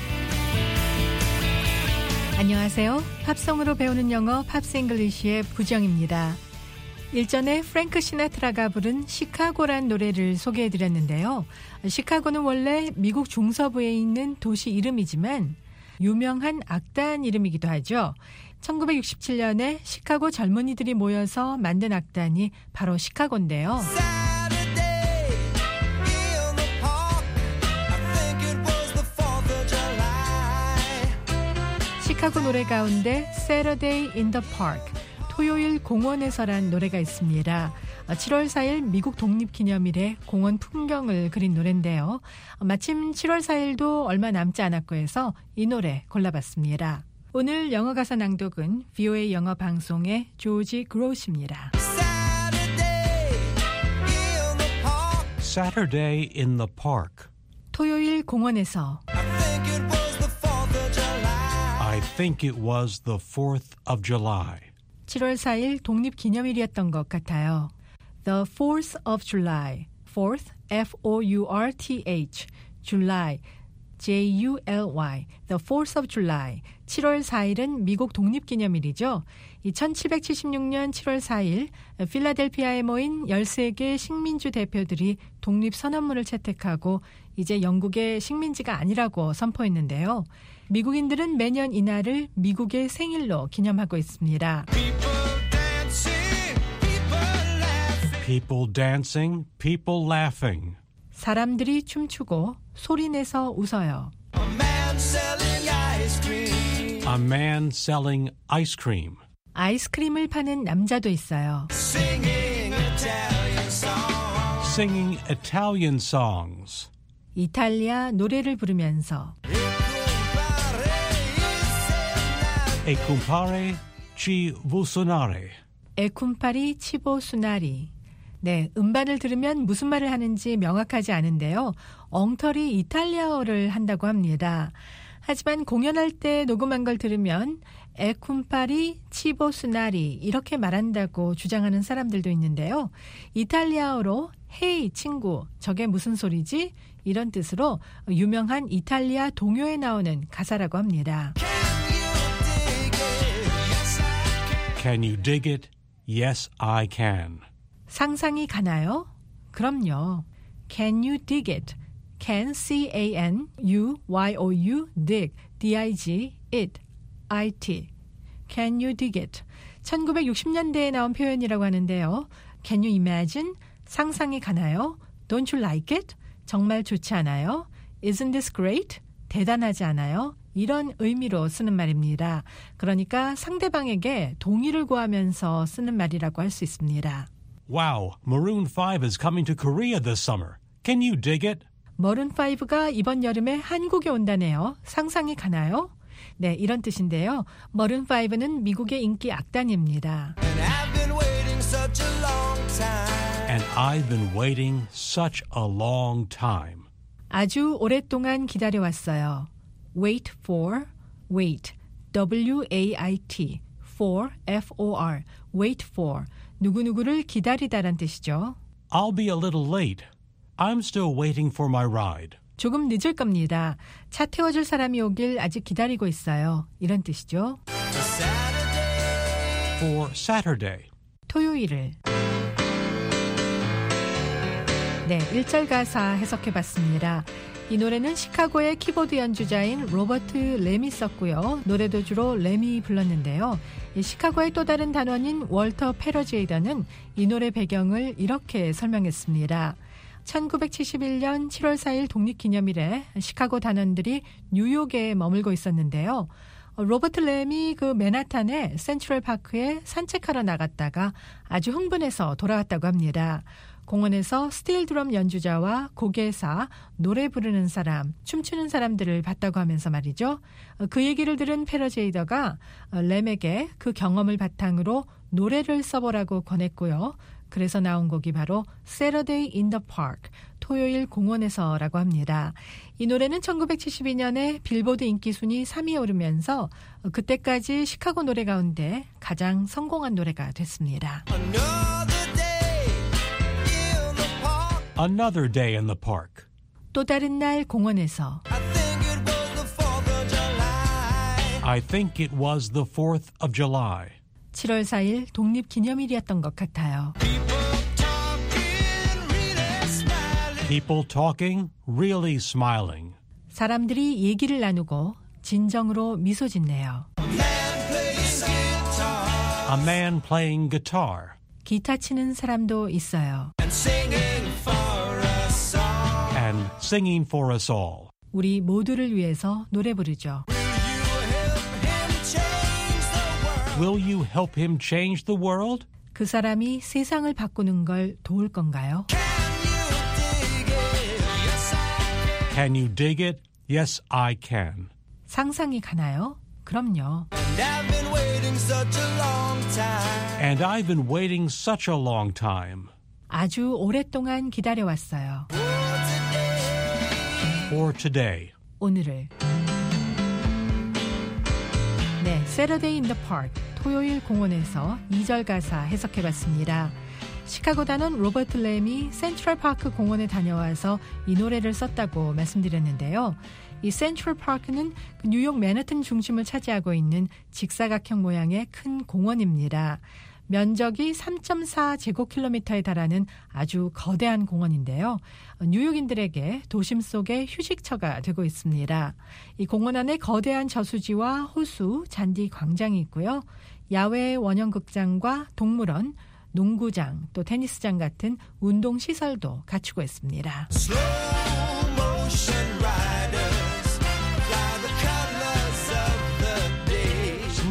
안녕하세요. 팝송으로 배우는 영어 팝스 잉글리시의 부정입니다. 일전에 프랭크 시나트라가 부른 시카고란 노래를 소개해드렸는데요. 시카고는 원래 미국 중서부에 있는 도시 이름이지만 유명한 악단 이름이기도 하죠. 천구백육십칠 년에 시카고 젊은이들이 모여서 만든 악단이 바로 시카고인데요. 시카고 노래 가운데 Saturday in the Park, 토요일 공원에서란 노래가 있습니다. 칠월 사일 미국 독립기념일에 공원 풍경을 그린 노래인데요. 마침 칠월 사일도 얼마 남지 않았고 해서 이 노래 골라봤습니다. 오늘 영어 가사 낭독은 브이오에이 영어 방송의 조지 그로스입니다. Saturday in the Park. 토요일 공원에서 I think it was the fourth of July. 칠월 사일 독립기념일이었던 것 같아요. The fourth of July. fourth, F O U R T H. July, J U L Y. The fourth of July. 칠월 사일은 미국 독립기념일이죠. 천칠백칠십육 년 칠월 사일 필라델피아에 모인 열세 개 식민주 대표들이 독립선언문을 채택하고 이제 영국의 식민지가 아니라고 선포했는데요. 미국인들은 매년 이날을 미국의 생일로 기념하고 있습니다. People dancing, people laughing. 사람들이 춤추고 소리내서 웃어요. selling ice cream. A man selling ice cream. 아이스크림을 파는 남자도 있어요. Singing Italian songs. Singing Italian songs. 이탈리아 노래를 부르면서 E compare ci vuol suonare. 에쿰파리 치보 수나리. 네, 음반을 들으면 무슨 말을 하는지 명확하지 않은데요. 엉터리 이탈리아어를 한다고 합니다. 하지만 공연할 때 녹음한 걸 들으면 에쿰파리 치보 수나리 이렇게 말한다고 주장하는 사람들도 있는데요. 이탈리아어로 헤이 친구, 저게 무슨 소리지? 이런 뜻으로 유명한 이탈리아 동요에 나오는 가사라고 합니다. Can you dig it? Yes, I can. 상상이 가나요? 그럼요. Can you dig it? Can, C-A-N-U-Y-O-U, dig, D-I-G, it, I-T. Can you dig it? 천구백육십 년대에 나온 표현이라고 하는데요. Can you imagine? 상상이 가나요? Don't you like it? 정말 좋지 않아요? Isn't this great? 대단하지 않아요? 이런 의미로 쓰는 말입니다. 그러니까 상대방에게 동의를 구하면서 쓰는 말이라고 할 수 있습니다. Wow, Maroon five is coming to Korea this summer. Can you dig it? 머룬 파이브가 이번 여름에 한국에 온다네요. 상상이 가나요? 네, 이런 뜻인데요. 머룬 파이브는 미국의 인기 악단입니다. And I've been waiting such a long time. And I've been waiting such a long time. 아주 오랫동안 기다려왔어요. Wait for, wait, W-A-I-T, for, F-O-R, wait for, 누구누구를 기다리다란 뜻이죠. I'll be a little late. I'm still waiting for my ride. 조금 늦을 겁니다. 차 태워줄 사람이 오길 아직 기다리고 있어요. 이런 뜻이죠. For Saturday. 토요일을. 네, 일 절 가사 해석해봤습니다. 이 노래는 시카고의 키보드 연주자인 로버트 램이 썼고요. 노래도 주로 램이 불렀는데요. 이 시카고의 또 다른 단원인 월터 페러제이더는 이 노래 배경을 이렇게 설명했습니다. 천구백칠십일 년 칠월 사일 독립기념일에 시카고 단원들이 뉴욕에 머물고 있었는데요. 로버트 램이 그 맨하탄의 센트럴파크에 산책하러 나갔다가 아주 흥분해서 돌아왔다고 합니다. 공원에서 스틸 드럼 연주자와 고개사, 노래 부르는 사람, 춤추는 사람들을 봤다고 하면서 말이죠. 그 얘기를 들은 페러제이더가 램에게 그 경험을 바탕으로 노래를 써보라고 권했고요. 그래서 나온 곡이 바로 Saturday in the Park, 토요일 공원에서라고 합니다. 이 노래는 천구백칠십이 년에 빌보드 인기 순위 삼 위에 오르면서 그때까지 시카고 노래 가운데 가장 성공한 노래가 됐습니다. Another day in the park. 또 다른 날 공원에서. I think it was the fourth of July. 칠월 사일 독립기념일이었던 것 같아요. People talking, really smiling. 사람들이 얘기를 나누고 진정으로 미소 짓네요. A man playing guitar. 기타 치는 사람도 있어요. And singing for us all. And singing for us all. 우리 모두를 위해서 노래 부르죠. Will you help him change the world? 그 사람이 세상을 바꾸는 걸 도울 건가요? Can you dig it? Yes, I can. 상상이 가나요? 그럼요. And I've been waiting such a long time. And I've been waiting such a long time. 아주 오랫동안 기다려왔어요. For today. 오늘을. 네, Saturday in the Park, 토요일 공원에서 이 절 가사 해석해봤습니다. 시카고 단원 로버트 램이 센트럴파크 공원에 다녀와서 이 노래를 썼다고 말씀드렸는데요. 이 센트럴파크는 뉴욕 맨하튼 중심을 차지하고 있는 직사각형 모양의 큰 공원입니다. 면적이 삼 점 사 제곱킬로미터에 달하는 아주 거대한 공원인데요. 뉴욕인들에게 도심 속의 휴식처가 되고 있습니다. 이 공원 안에 거대한 저수지와 호수, 잔디 광장이 있고요. 야외 원형극장과 동물원, 농구장, 또 테니스장 같은 운동시설도 갖추고 있습니다. Slow motion riders fly the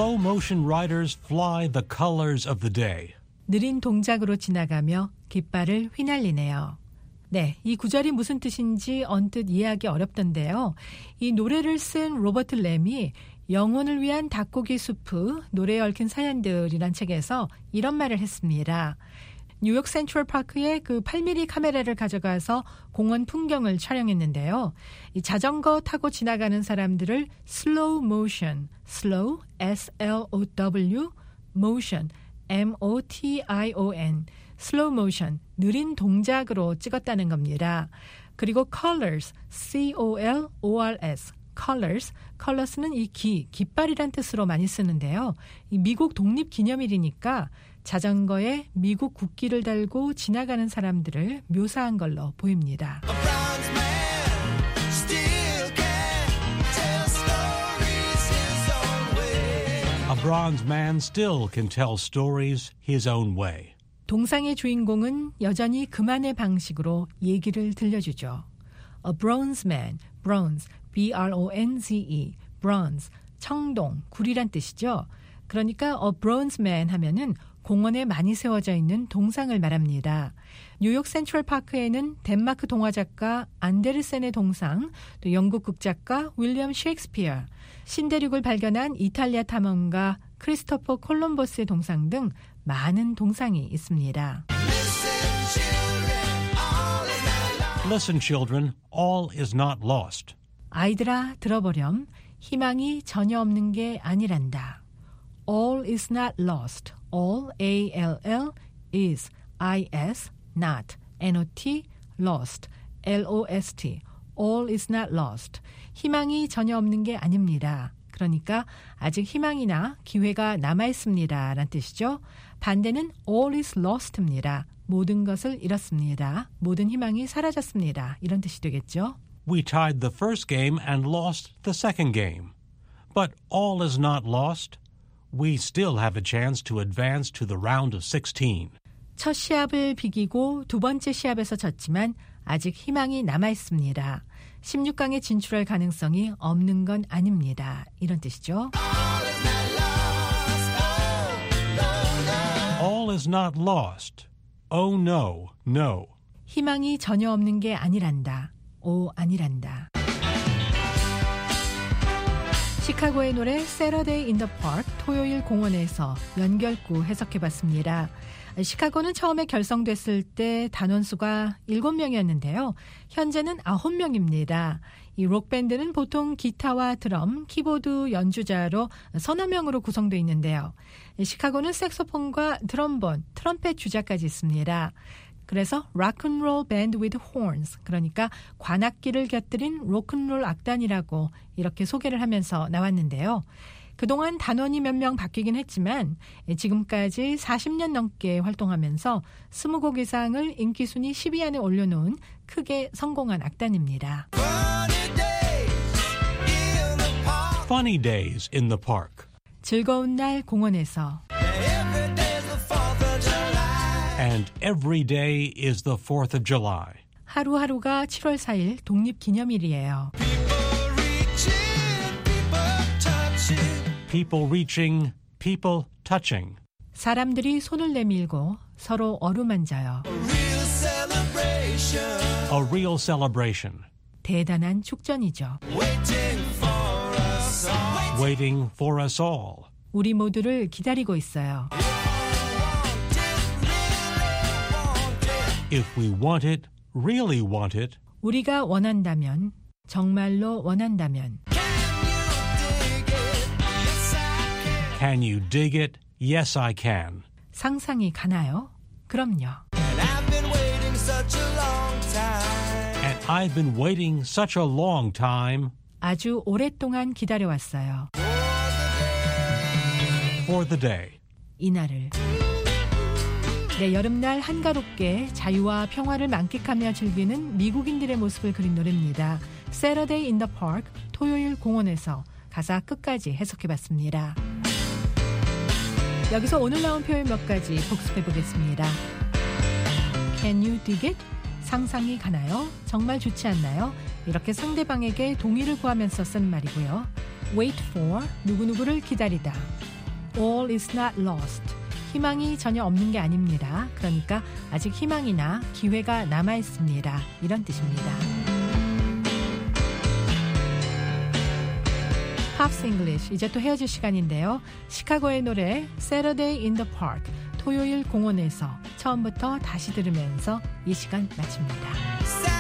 slow motion riders fly the colors of the day. 느린 동작으로 지나가며 깃발을 휘날리네요. 네, 이 구절이 무슨 뜻인지 언뜻 이해하기 어렵던데요. 이 노래를 쓴 로버트 램이 영혼을 위한 닭고기 수프, 노래에 얽힌 사연들이란 책에서 이런 말을 했습니다. 뉴욕 센트럴 파크에 그 팔 밀리미터 카메라를 가져가서 공원 풍경을 촬영했는데요. 이 자전거 타고 지나가는 사람들을 slow motion, slow, S L O W, motion, M O T I O N, slow motion, 느린 동작으로 찍었다는 겁니다. 그리고 colors, C O L O R S, colors, colors는 이 기, 깃발이란 뜻으로 많이 쓰는데요. 이 미국 독립기념일이니까 자전거에 미국 국기를 달고 지나가는 사람들을 묘사한 걸로 보입니다. A bronze man still can tell stories his own way. 동상의 주인공은 여전히 그만의 방식으로 얘기를 들려주죠. A bronze man, bronze, B R O N Z E, bronze, 청동, 구리란 뜻이죠. 그러니까 a bronze man 하면은 공원에 많이 세워져 있는 동상을 말합니다. 뉴욕 센트럴 파크에는 덴마크 동화작가 안데르센의 동상, 또 영국 극작가 윌리엄 셰익스피어, 신대륙을 발견한 이탈리아 탐험가 크리스토퍼 콜럼버스의 동상 등 많은 동상이 있습니다. Listen, children, all is not lost. 아이들아, 들어보렴. 희망이 전혀 없는 게 아니란다. All is not lost. All, A L L, is, I S, not, N O T, lost, L O S T. All is not lost. 희망이 전혀 없는 게 아닙니다. 그러니까 아직 희망이나 기회가 남아있습니다. 라는 뜻이죠. 반대는 all is lost입니다. 모든 것을 잃었습니다. 모든 희망이 사라졌습니다. 이런 뜻이 되겠죠. We tied the first game and lost the second game. But all is not lost. We still have a chance to advance to the round of sixteen. 첫 시합을 비기고 두 번째 시합에서 졌지만 아직 희망이 남아있습니다. 십육 강에 진출할 가능성이 없는 건 아닙니다. 이런 뜻이죠. All is not lost. Oh no, no. 희망이 전혀 없는 게 아니란다. 오, 아니란다. 시카고의 노래 Saturday in the Park, 토요일 공원에서 연결구 해석해봤습니다. 시카고는 처음에 결성됐을 때 단원수가 일곱 명이었는데요. 현재는 아홉 명입니다. 이 록밴드는 보통 기타와 드럼, 키보드 연주자로 서너 명으로 구성되어 있는데요. 시카고는 색소폰과 트럼본, 트럼펫 주자까지 있습니다. 그래서 락앤롤 밴드 with horns, 그러니까 관악기를 곁들인 로큰롤 악단이라고 이렇게 소개를 하면서 나왔는데요. 그동안 단원이 몇 명 바뀌긴 했지만 지금까지 사십 년 넘게 활동하면서 이십 곡 이상을 인기 순위 십 위 안에 올려놓은 크게 성공한 악단입니다. Funny days in the park. 즐거운 날 공원에서. And every day is the fourth of July. 하루하루가 칠월 사일 독립기념일이에요. People reaching, people touching. 사람들이 손을 내밀고 서로 어루만져요. A real celebration. 대단한 축전이죠. Waiting for us all. 우리 모두를 기다리고 있어요. If we want it, really want it. 우리가 원한다면, 정말로 원한다면. Can you dig it? Yes, I can. 상상이 가나요? 그럼요. And I've been waiting such a long time. And I've been waiting such a long time. 아주 오랫동안 기다려왔어요. For the day. 이날을. 네, 여름날 한가롭게 자유와 평화를 만끽하며 즐기는 미국인들의 모습을 그린 노래입니다. Saturday in the Park, 토요일 공원에서. 가사 끝까지 해석해봤습니다. 여기서 오늘 나온 표현 몇 가지 복습해보겠습니다. Can you dig it? 상상이 가나요? 정말 좋지 않나요? 이렇게 상대방에게 동의를 구하면서 쓴 말이고요. Wait for, 누구누구를 기다리다. all is not lost. 희망이 전혀 없는 게 아닙니다. 그러니까 아직 희망이나 기회가 남아 있습니다. 이런 뜻입니다. 팝스 잉글리쉬 이제 또 헤어질 시간인데요. 시카고의 노래 Saturday in the Park 토요일 공원에서 처음부터 다시 들으면서 이 시간 마칩니다.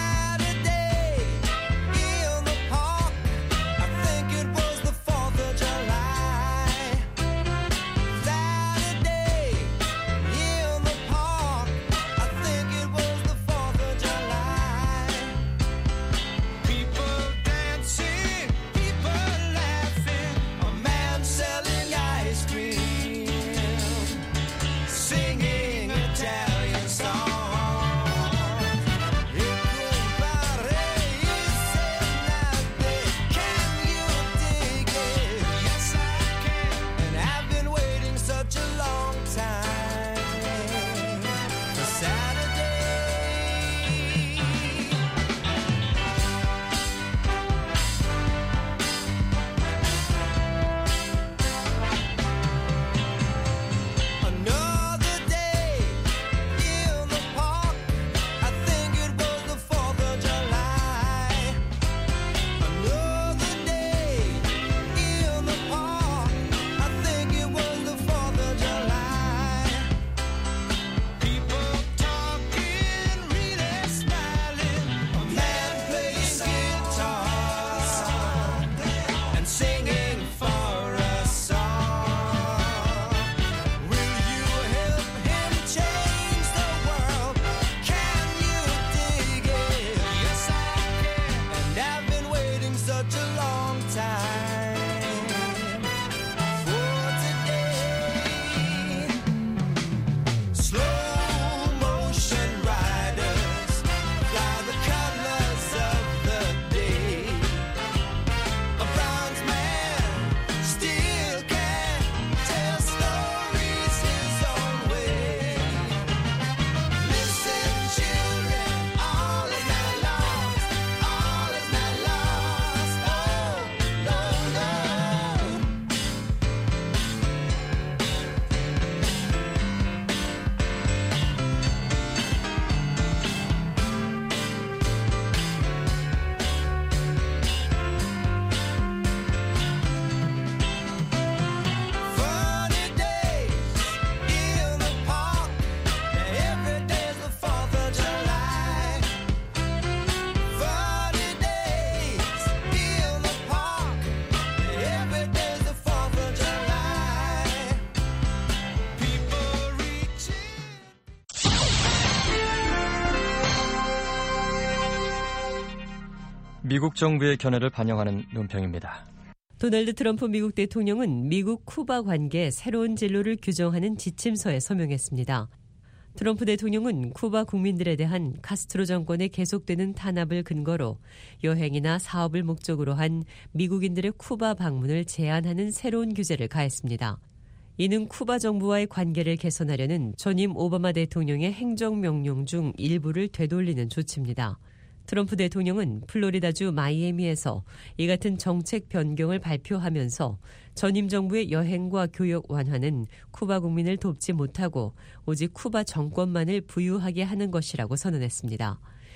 미국 정부의 견해를 반영하는 논평입니다. 도널드 트럼프 미국 대통령은 미국 쿠바 관계 새로운 진로를 규정하는 지침서에 서명했습니다. 트럼프 대통령은 쿠바 국민들에 대한 카스트로 정권의 계속되는 탄압을 근거로 여행이나 사업을 목적으로 한 미국인들의 쿠바 방문을 제한하는 새로운 규제를 가했습니다. 이는 쿠바 정부와의 관계를 개선하려는 전임 오바마 대통령의 행정명령 중 일부를 되돌리는 조치입니다. 트럼프 대통령은 플로리다주 마이애미에서 이 같은 정책 변경을 발표하면서 전임 정부의 여행과 교역 완화는 쿠바 국민을 돕지 못하고 오직 쿠바 정권만을 부유하게 하는 것이라고 선언했습니다.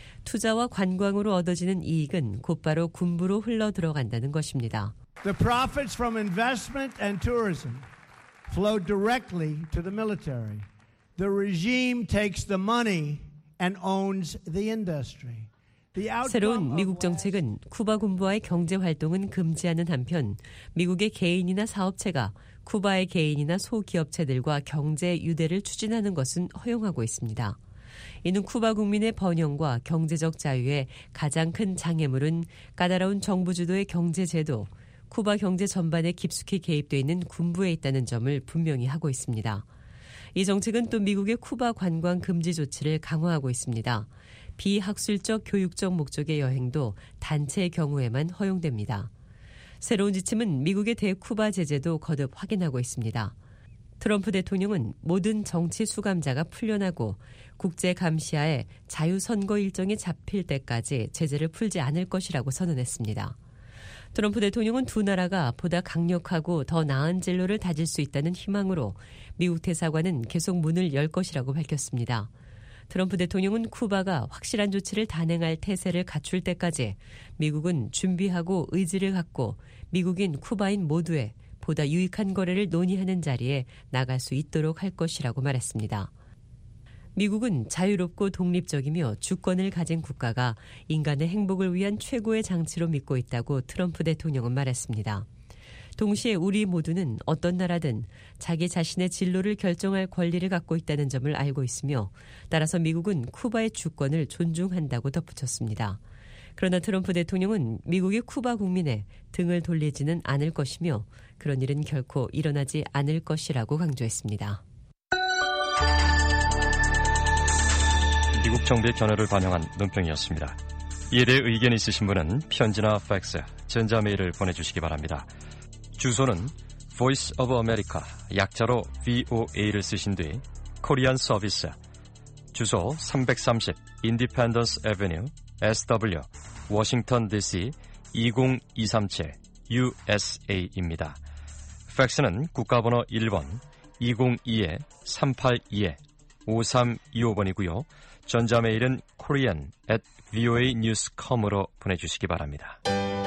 투자와 관광으로 얻어지는 이익은 곧바로 군부로 흘러 들어간다는 것입니다. The profits from investment and tourism flow directly to the military. The regime takes the money and owns the industry. 새로운 미국 정책은 쿠바 군부와의 경제 활동은 금지하는 한편 미국의 개인이나 사업체가 쿠바의 개인이나 소기업체들과 경제 유대를 추진하는 것은 허용하고 있습니다. 이는 쿠바 국민의 번영과 경제적 자유의 가장 큰 장애물은 까다로운 정부 주도의 경제 제도, 쿠바 경제 전반에 깊숙이 개입되어 있는 군부에 있다는 점을 분명히 하고 있습니다. 이 정책은 또 미국의 쿠바 관광 금지 조치를 강화하고 있습니다. 비학술적 교육적 목적의 여행도 단체의 경우에만 허용됩니다. 새로운 지침은 미국의 대쿠바 제재도 거듭 확인하고 있습니다. 트럼프 대통령은 모든 정치 수감자가 풀려나고 국제 감시하에 자유선거 일정이 잡힐 때까지 제재를 풀지 않을 것이라고 선언했습니다. 트럼프 대통령은 두 나라가 보다 강력하고 더 나은 진로를 다질 수 있다는 희망으로 미국 대사관은 계속 문을 열 것이라고 밝혔습니다. 트럼프 대통령은 쿠바가 확실한 조치를 단행할 태세를 갖출 때까지 미국은 준비하고 의지를 갖고 미국인 쿠바인 모두의 보다 유익한 거래를 논의하는 자리에 나갈 수 있도록 할 것이라고 말했습니다. 미국은 자유롭고 독립적이며 주권을 가진 국가가 인간의 행복을 위한 최고의 장치로 믿고 있다고 트럼프 대통령은 말했습니다. 동시에 우리 모두는 어떤 나라든 자기 자신의 진로를 결정할 권리를 갖고 있다는 점을 알고 있으며 따라서 미국은 쿠바의 주권을 존중한다고 덧붙였습니다. 그러나 트럼프 대통령은 미국이 쿠바 국민에 등을 돌리지는 않을 것이며 그런 일은 결코 일어나지 않을 것이라고 강조했습니다. 미국 정부의 견해를 반영한 논평이었습니다. 이에 대해 의견 있으신 분은 편지나 팩스, 전자메일을 보내주시기 바랍니다. 주소는 Voice of America, 약자로 브이오에이를 쓰신 뒤 코리안 서비스, 주소 삼백삼십 Independence Avenue, 에스더블유, 워싱턴 디씨 이공이삼칠 유에스에이입니다. 팩스는 국가번호 일 번 이공이 삼팔이 오삼이오 번이고요. 전자메일은 korean at voa news dot com으로 보내주시기 바랍니다.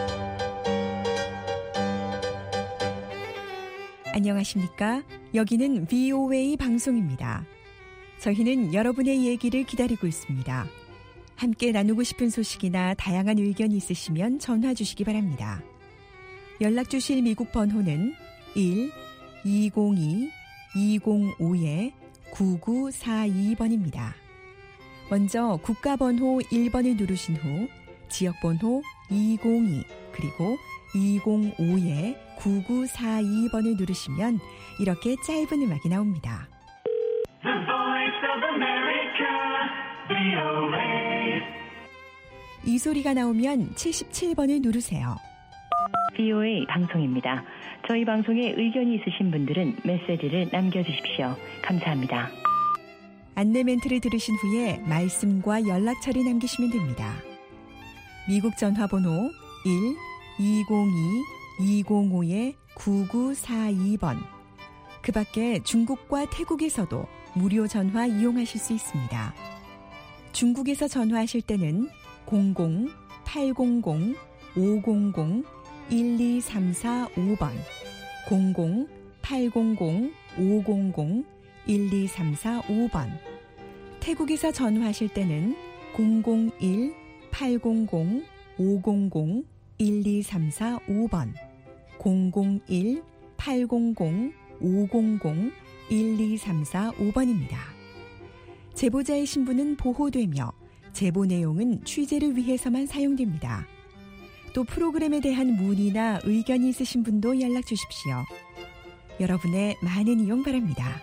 안녕하십니까? 여기는 브이오에이 방송입니다. 저희는 여러분의 얘기를 기다리고 있습니다. 함께 나누고 싶은 소식이나 다양한 의견이 있으시면 전화 주시기 바랍니다. 연락 주실 미국 번호는 일 이공이 이공오 구구사이 번입니다. 먼저 국가번호 일 번을 누르신 후 지역번호 이공이 그리고 이공오 구구사이 번을 누르시면 이렇게 짧은 음악이 나옵니다. The Voice of America, 브이오에이. 이 소리가 나오면 칠십칠 번을 누르세요. 브이오에이 방송입니다. 저희 방송에 의견이 있으신 분들은 메시지를 남겨주십시오. 감사합니다. 안내 멘트를 들으신 후에 말씀과 연락처를 남기시면 됩니다. 미국 전화번호 일 이공이 이공오 구구사이 번. 그 밖에 중국과 태국에서도 무료 전화 이용하실 수 있습니다. 중국에서 전화하실 때는 공공 팔공공 오공공 일이삼사오 번, 공공 팔공공 오공공 일이삼사오 번. 태국에서 전화하실 때는 공공일 팔공공 오공공 일이삼사오 번, 공공일 팔공공 오공공 일이삼사오 번입니다. 제보자의 신분은 보호되며 제보 내용은 취재를 위해서만 사용됩니다. 또 프로그램에 대한 문의나 의견이 있으신 분도 연락 주십시오. 여러분의 많은 이용 바랍니다.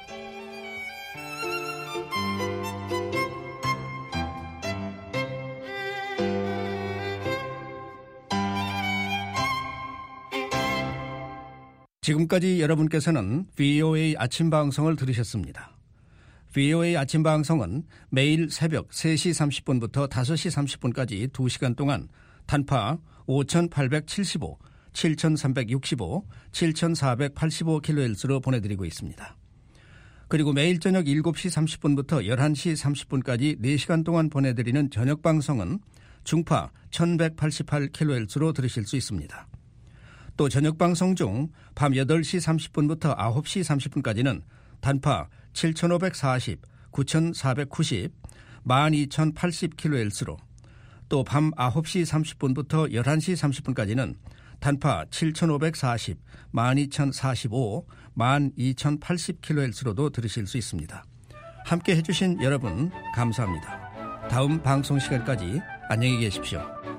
지금까지 여러분께서는 브이오에이 아침 방송을 들으셨습니다. 브이오에이 아침 방송은 매일 새벽 세 시 삼십 분부터 다섯 시 삼십 분까지 두 시간 동안 단파 오천팔백칠십오, 칠천삼백육십오, 칠천사백팔십오 킬로헤르츠로 보내드리고 있습니다. 그리고 매일 저녁 일곱 시 삼십 분부터 열한 시 삼십 분까지 네 시간 동안 보내드리는 저녁 방송은 중파 천백팔십팔 킬로헤르츠로 들으실 수 있습니다. 또 저녁 방송 중 밤 여덟 시 삼십 분부터 아홉 시 삼십 분까지는 단파 칠천오백사십, 구천사백구십, 만 이천팔십 킬로헤르츠로 또 밤 아홉 시 삼십 분부터 열한 시 삼십 분까지는 단파 칠천오백사십, 만 이천사십오, 만 이천팔십 킬로헤르츠로도 들으실 수 있습니다. 함께 해주신 여러분 감사합니다. 다음 방송 시간까지 안녕히 계십시오.